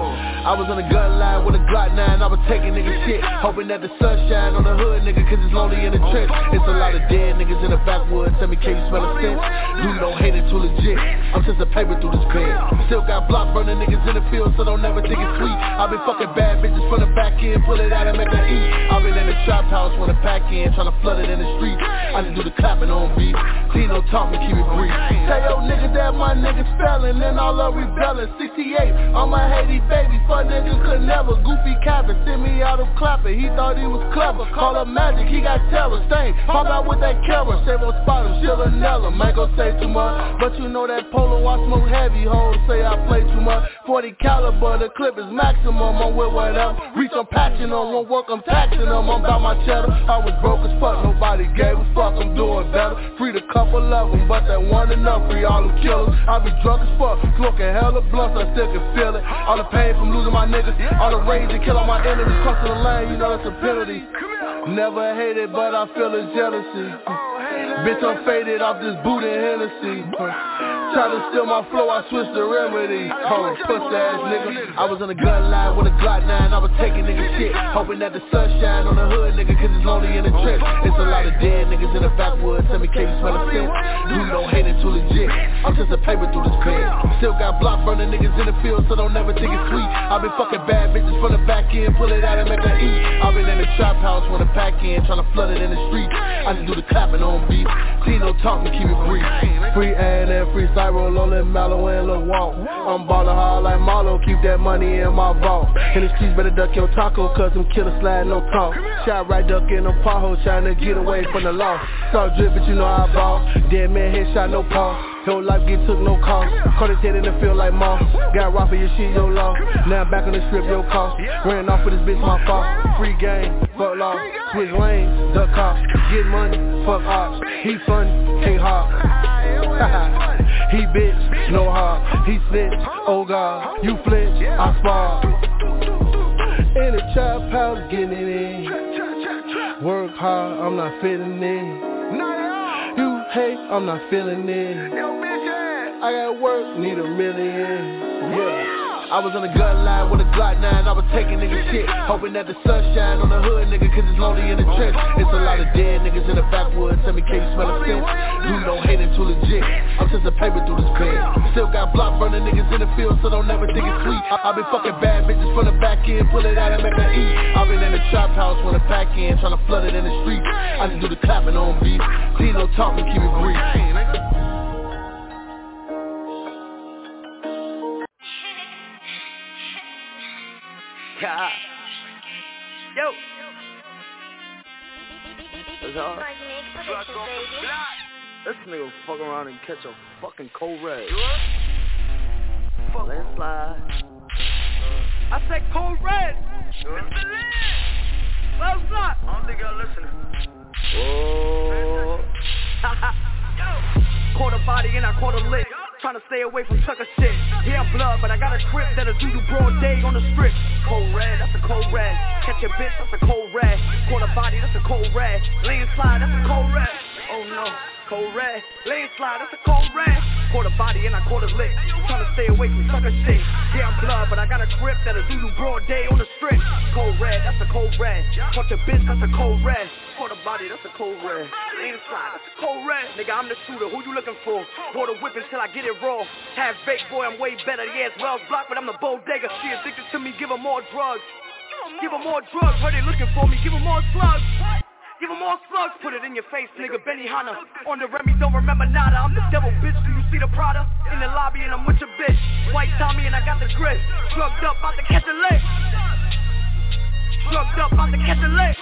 I was on a gun line with a Glock nine, I was taking nigga shit, hoping that the sun shine on the hood, nigga, cause it's lonely in the trench. It's a lot of dead niggas in the backwoods, tell me can you smell a stench? Dude don't hate it too legit, I'm just a paper through this pen. Still got block burning niggas in the field, so don't never think it's sweet. I've been fucking bad bitches from the back end, pull it out and make her eat. I've been in the trap house when the pack in, tryna flood it in the streets. I just do the clapping on beat, Tino talk me, keep it brief. Tell yo niggas that my niggas spelling, and all of rebelling. Sixty-eight, on my Haiti baby, fuck niggas could never. Goofy capping, send me out of clapping, he thought he was clever. Call up magic, he got terror, stain, pop out with that camera. Save on spot him, she'll another. Might go say too much, but you know that polo I smoke heavy. Hoes say I play too much. Forty caliber, the clip is maximum. I'm with whatever. Reach, I'm patching on, won't work, I'm taxing them. I'm about my cheddar. I was broke as fuck, nobody gave a fuck. I'm doing better. Freed a couple of them, but that one enough. Free all them killers. I be drunk as fuck, smoking hella blunts, I still can feel it. All the pain from losing my niggas, all the rage to kill all my enemies. Crossing the line, you know that's a penalty. Never hated, but I feel the jealousy. Bitch, I'm faded off this boot and Hennessy. Try to steal my flow, I switched the remedy. Oh, pussy ass nigga. I was on a gun line with a Glock nine, I was taking nigga shit, hoping that the sun shine on the hood, nigga, cause it's lonely in the trench. It's a lot of dead niggas in the backwoods, tell me can you smell a stench? Dude don't hate it too legit, I'm just a paper through this pen. Still got block burning niggas in the field, so don't never think it's sweet. I've been fucking bad bitches from the back end, pull it out and make her eat. I've been in the trap house when the pack in, tryna flood it in the streets. I just do the clapping on beat, Tino talk me, keep it brief. Free A and M, free Cyro, Lola, Mallow, and Lil Walt. I'm ballin' hard like Marlo, keep that money in my vault. In the streets better duck your taco, cause them killers slide no talk. Shot right duck in them potholes, tryna get away from the law. Saw drip, but you know I ball. Dead man headshot, no pause. Whole life get took, no cost. Caught his head in the field like moss. Got robbed for your shit, your loss. Now I'm back on the strip, your cost. Ran off with this bitch, my fault. Free game, fuck law. Switch lanes, duck cops. Get money, fuck ops. He funny, can't hop. He bitch, no heart. He snitch, oh god. You flinch, I spar. In the trap house, getting it in. Work hard, I'm not fitting in. You hate, I'm not feeling it. I got work, need a million. Yeah. I was on a gun line with a Glock nine, I was taking nigga shit, hoping that the sun shine on the hood, nigga, cause it's lonely in the trench. It's a lot of dead niggas in the backwoods, tell me can you smell a stench? Dude don't hate it too legit, I'm just a paper through this pen. Still got block burning niggas in the field, so don't never think it's sweet. I- I've been fucking bad bitches from the back end, pull it out and make her eat. I've been in the trap house when the pack in, tryna flood it in the streets. I just do the clapping on beat, Tino talk me, keep it brief. God. Yo. What's up? This nigga will fuck around and catch a fucking cold red. Landslide. I said cold red. Sure. Well, it's not. I don't think y'all listening. Oh. Yo. Caught a body and I caught a lick. Tryna stay away from sucker shit. Yeah, I'm blood, but I got a grip that'll do you broad day on the strip. Cold red, that's a cold red. Catch a bitch, that's a cold red. Caught a body, that's a cold red. Landslide, that's a cold red. Oh no, cold red. Landslide, that's a cold red. Caught a body and I caught a lick. Tryna stay away from sucker shit. Yeah, I'm blood, but I got a grip that'll do you broad day on the strip. Cold red, that's a cold red. Catch a bitch, that's a cold red. Caught a body, that's a cold red. Landslide, that's a cold red. Nigga, I'm the shooter, who you looking for? Brought a whip until I get it raw. Half baked, boy, I'm way better. Yeah, it's Wells Block, but I'm the bodega. She addicted to me, give her more drugs. Give her more drugs, where they looking for me, give her more slugs. Give her more slugs, put it in your face, nigga, Benny Hanna. On the Remy, don't remember nada. I'm the devil, bitch, do you see the Prada? In the lobby and I'm with your bitch. White Tommy and I got the grip. Drugged up, about to catch a lick. Drugged up, about to catch a lick.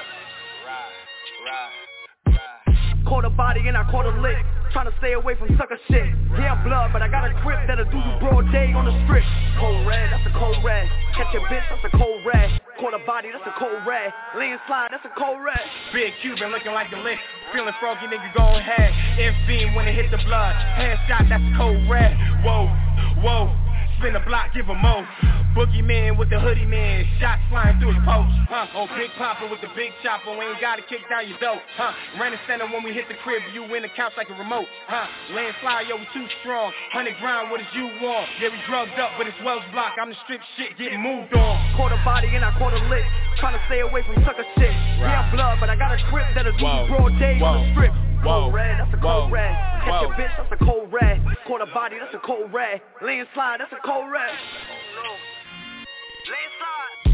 Caught a body and I caught a lick. Tryna stay away from sucker shit. Yeah, I'm blood, but I got a grip that'll do you broad day on the strip. Cold red, that's a cold red. Catch a bitch, that's a cold red. Caught a body, that's a cold red. Landslide, that's a cold red. Big Cuban looking like a lick. Feeling froggy, nigga, go ahead. Infiend when it hit the blood. Headshot, that's a cold red. Whoa, whoa. Spin the block, give a mo. Boogeyman with the hoodie man, shots flying through his post, huh? Oh, Big Papa with the big chopper, we ain't gotta kick down your door, huh? Ran the center when we hit the crib, you in the couch like a remote, huh? Landslide, yo, we too strong, hundred grind, what is you want? Yeah, we drugged up, but it's Wells Block, I'm the strip shit, getting moved on. Caught a body and I caught a lick, trying to stay away from sucker shit. Right. Yeah, I'm blood, but I got a grip that'll do you broad day on the strip. Cold red, that's a cold red. Catch your bitch, that's a cold red. Caught a body, that's a cold red. Landslide, that's a cold red. Oh no. Landslide.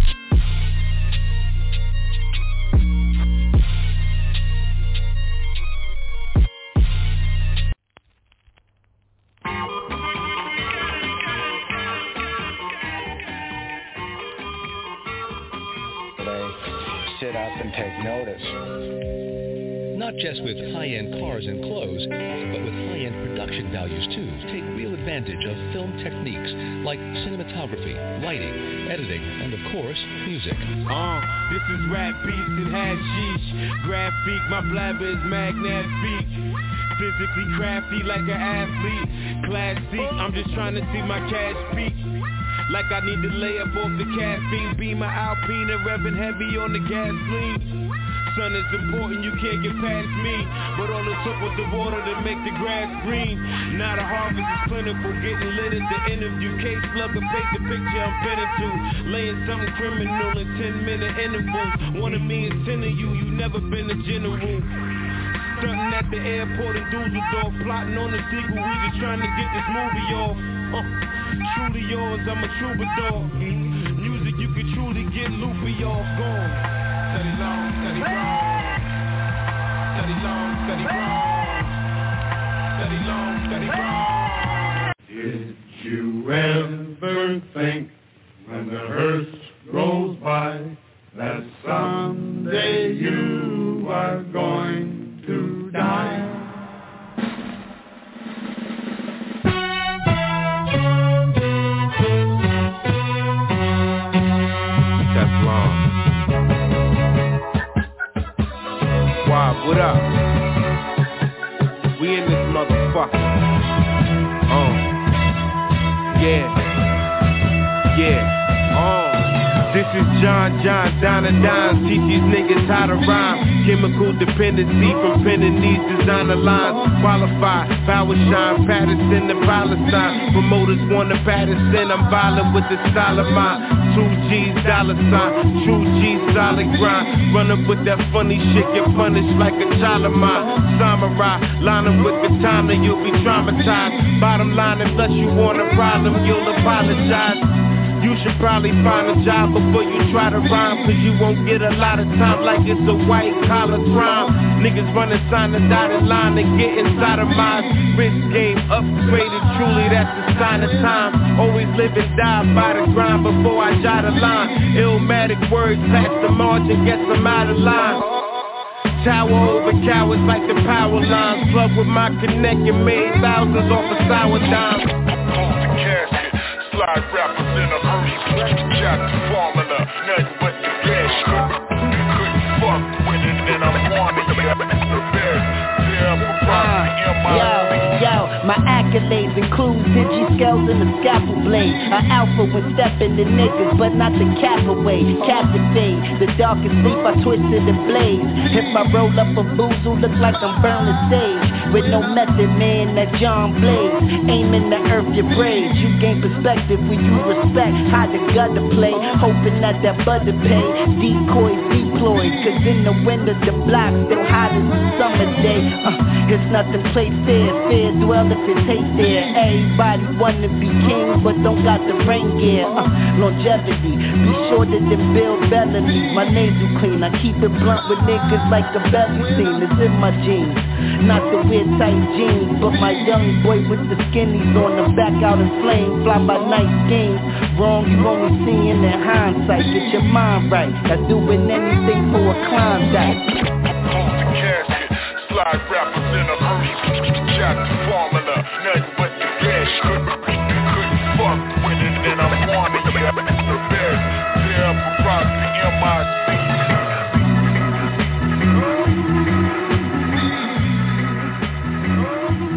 Sit up and take notice. Not just with high-end cars and clothes, but with high-end production values too. Take real advantage of film techniques like cinematography, lighting, editing, and of course, music. Uh, this is rap beats and hashish. Graphic, my blabber is magnifique. Physically crafty like an athlete. Classic, I'm just trying to see my cash peak. Like I need to lay up off the caffeine. Beam my Alpine and revving heavy on the gasoline. Sun is important, you can't get past me. But all it took was the water to make the grass green. Now the harvest is plentiful, getting lit at the interview. Case slug a paint the picture I'm pinning to. Laying something criminal in ten minute intervals. One of me is ten of you, you never been a general. Stunting at the airport in Dusseldorf, plotting on the sequel, we just trying to get this movie off. Uh, truly yours, I'm a troubadour. Music you can truly get loopy off. Gone. Steady long, steady wrong. Steady long, steady wrong. Steady long, steady wrong. Did you ever think when the hearse rolls by that someday you are going to die? What up? We in this motherfucker. Uh. Yeah. Yeah. Uh. This is John John, Donna Dime. Teach these niggas how to rhyme. Chemical dependency from penning these designer lines. Qualified, power shine, Patterson and Palestine. Promoters want to Patterson, I'm violent with the style of mine. Two G's, dollar sign, true G's, solid grind. Run up with that funny shit, get punished like a child of mine. Samurai, line them with katana, you'll be traumatized. Bottom line, unless you want a problem, you'll apologize. You should probably find a job before you try to rhyme, cause you won't get a lot of time like it's a white collar crime. Niggas running sign the dotted line and get inside of mine. Risk game upgraded, truly that's a sign of time. Always live and die by the grind before I jot a line. Illmatic words past the margin, guess I'm out of line. Tower over cowards like the power lines. Plug with my connect and made thousands off a sour dime. Slide rappers in a hurry, shot the formula, nothing but the best. Couldn't fuck with it, and I'm wanting you the best. Yo, yo, my accolades include digi-scales and the scalpel blade. A alpha when stepping to niggas, but not the cap away. Captivate, the darkest sleep I twisted and blaze. If I roll up a boozle, look like I'm burning sage. With no method, man, that John Blaze. Aiming to earth your braids. You gain perspective when you respect how the gutter play. Hoping that that butter pay. Decoys deployed, cause in the winter the block still hot as a summer day. Uh, it's nothing place there, fear dwell if it takes there. Everybody wanna be king, but don't got the rain gear. Uh, longevity, be shorter than Bill Bellamy. My nasal clean, I keep it blunt with niggas like a belly scene. It's in my jeans, not the weird tight jeans, but my young boy with the skinnies on the back out in flames. Fly by night schemes, wrong you only seeing in hindsight. Get your mind right, I'm doing anything for a Klondike. Slide rappers in a hurry, shot the formula, nothing but the best. Couldn't fuck with it, and I'm wanting you the best. Yeah, for Prosper M I C.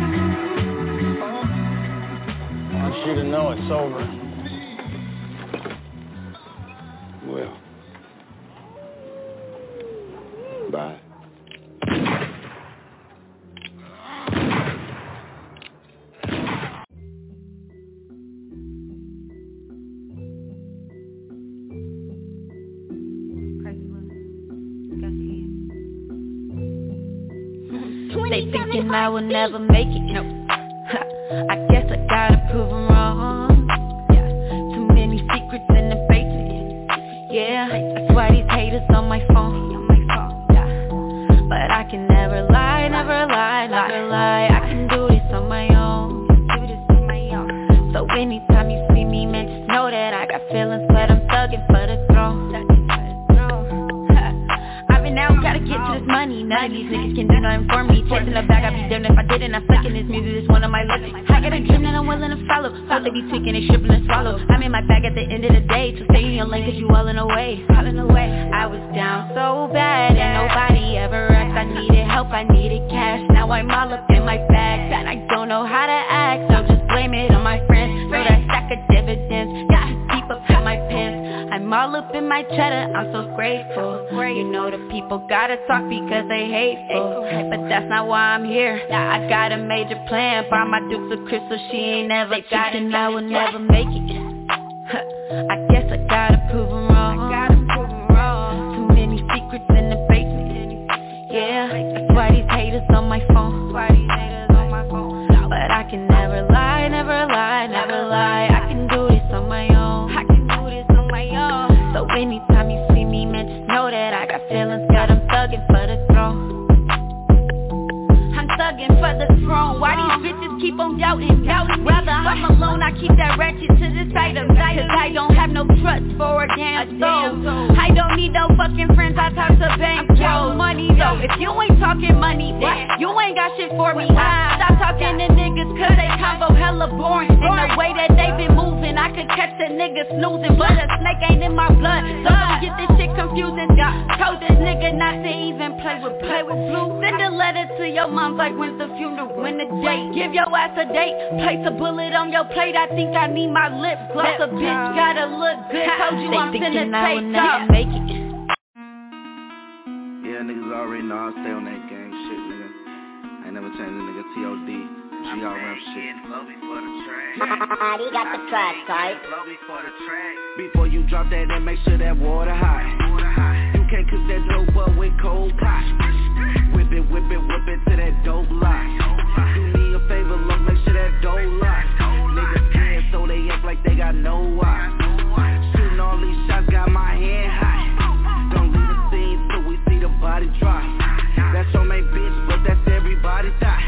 I want you to know it's over. They thinking I will never make it. No. I guess I gotta prove them wrong. Yeah. Too many secrets in the basement. Yeah, that's why these haters on my phone. Yeah. But I can never lie, never lie, never lie. I can do this on my own. Do this on my own. So anytime you see me, man, just know that I got feelings, but I'm thugging for the throne. I've been out, gotta get to this money. None of these niggas can do nothing for me. Chasing the bag, I'd be damned if I didn't. I'm flicking this music, it's one of my lyrics. I got a dream that I'm willing to follow. So they be tweaking and stripping and swallow. I'm in my bag at the end of the day. So stay in your lane cause you all in the way. All in the way. I was down so bad and nobody ever asked. I needed help, I needed cash. Now I'm all up in my bag and I don't know how to act. So just blame it on my friends. Throw that stack of dividends. Got deep up in my pants. I'm all up in my cheddar, I'm so grateful. You know the people gotta talk because they hateful, but that's not why I'm here. I got a major plan, buy my Dukes of Crystal, she ain't never they got it. I will never make it. I guess I gotta prove them wrong. Too many secrets in the basement. Yeah, that's why these haters on my phone. But I can never lie, never lie, never lie. I can do this on my own. I can do this on my own. So anytime you see me, man, just know that I got feelings, but I'm thugging for the throne. I'm thugging for the throne. Why these bitches keep on doubting, doubting me? Rather I'm alone, I keep that ratchet to the side of me. Cause I don't have no trust for a damn soul. I don't need no fucking friends, I talk to bank bros. Money though, if you ain't talking money, then you ain't got shit for me. Stop talking to niggas cause they combo hella boring. And the way that they been moving, I could catch the nigga snoozing. But a snake ain't in my blood, so don't get this shit confusing. Told this nigga not to even play with, play with blue. Send a letter to your mom like when's the funeral, when the date. Give your ass a date, place a bullet on your plate. I think I need my lip gloss. A bitch gotta look good. Told you I'm finna take off. Make it. Yeah, niggas already know I stay on that gang shit, nigga. I ain't never changed a nigga T O D. G R M shit. He got the track, tight. Before you drop that, then make sure that water hot. You can't cook that dope up with cold pot. Whip it, whip it, whip it to that dope lot. Do me a favor, look, make sure that dope lot. Niggas scared, so they act like they got no why. Shooting all these shots, got my hand high. Don't leave the scene till we see the body drop. That's your main bitch, but that's everybody's thought.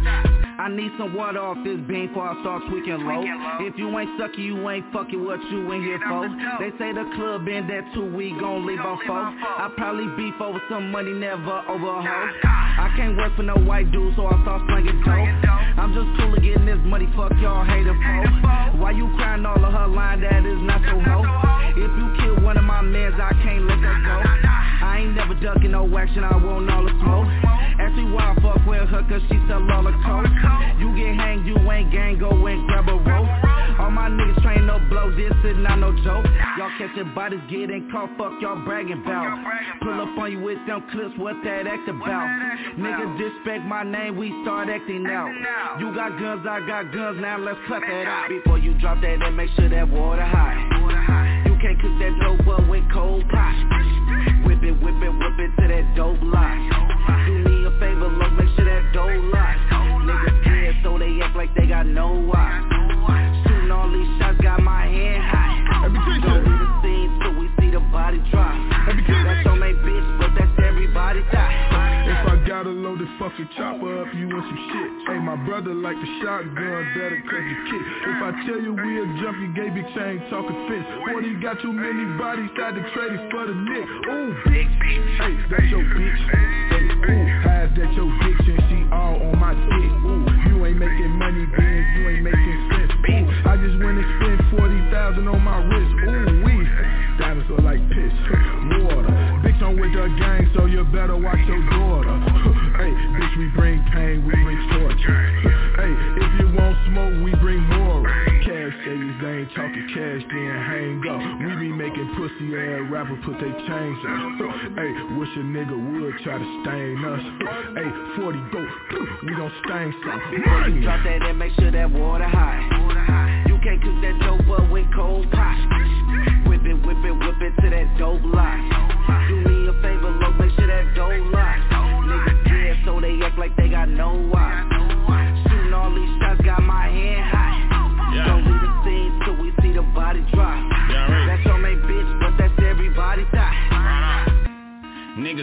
I need some water off this bean before I start tweaking low. If you ain't sucky, you ain't fucking what you in here for. They say the club been there too, we gon' leave on four. I probably beef over some money, never over a hoe. I can't work for no white dude, so I start slinging dope. I'm just cool to getting this money, fuck y'all hater folk. Why you crying all of her line, that is not so hoe. If you kill one of my mans, I can't let that go. I ain't never ducking no action, I want all the smoke. Ask me why I fuck with her, cause she sell all the coke. You get hanged, you ain't gang, go and grab a rope. All my niggas train no blow, this is not no joke. Y'all catching bodies getting caught, fuck y'all bragging about. Pull up on you with them clips, what that act about? Niggas disrespect my name, we start acting out. You got guns, I got guns, now let's cut that out. Before you drop that, then make sure that water hot. You can't cook that dope up with cold pot. Whip it, whip it, whip it to that dope lot. Do me a favor, look, make sure that dope lot. Niggas scared, so they act like they got no why. Shooting all these shots, got my hand high. Don't leave the scene till we see the body drop. That's your main bitch, but that's everybody's thought. If I gotta load the fucking chopper up, you want some shit. Hey, my brother like the shotgun, better cause you kick. If I tell you we'll jump, you gave big chain talking fence. Forty got too many bodies, tried to trade it for the nick. Ooh, bitch, hey, that's your bitch. Hey, ooh, how's that your bitch and she all on my dick. Ooh, you ain't making money, then you ain't making sense. Ooh, I just went and spent forty thousand on my wrist. Ooh, we diamonds are like piss, water. Bitch, I'm with the gang, so you better watch your daughter. Hey, bitch, we bring pain, we bring torture. Hey, if you want smoke, we bring more. Cash savings, they ain't talking cash, then hang up. We be making pussy ass rappers put they chains up. Hey, wish a nigga would try to stain us. Hey, forty go, we gon' stain some money. Drop that and make sure that water hot. You can't cook that dope up with cold pot. Whip it, whip it, whip it to that dope lot. Do me a favor, look, make sure that dope lot. Niggas scared, so they act like they got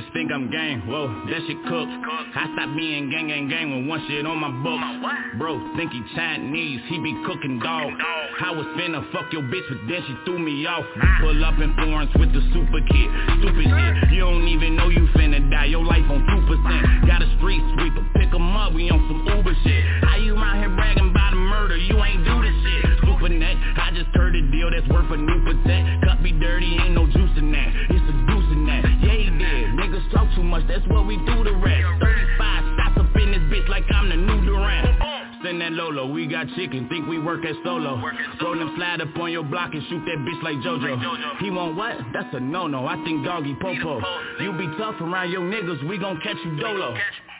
niggas think I'm gang, whoa, that shit cooked. I stopped being gang, gang, gang when one shit on my book. Bro, think he Chinese, he be cooking dog. I was finna fuck your bitch, but then she threw me off. Pull up in Florence with the super kid, stupid shit. You don't even know you finna die, your life on two percent. Got a street sweeper, pick him up, we on some Uber shit. How you around here bragging about a murder, you ain't do the shit. Super net, I just heard a deal that's worth a new percent. Cup be dirty, ain't no juice in that, it's a deuce in that. Yeah, he did, niggas talk too much, that's what we do the rest. thirty-five shots up in this bitch like I'm the new Durant. Send that Lolo, we got chicken, think we work at solo. Roll them slide up on your block and shoot that bitch like JoJo. He want what? That's a no-no, I think doggy popo. You be tough around your niggas, we gon' catch you dolo.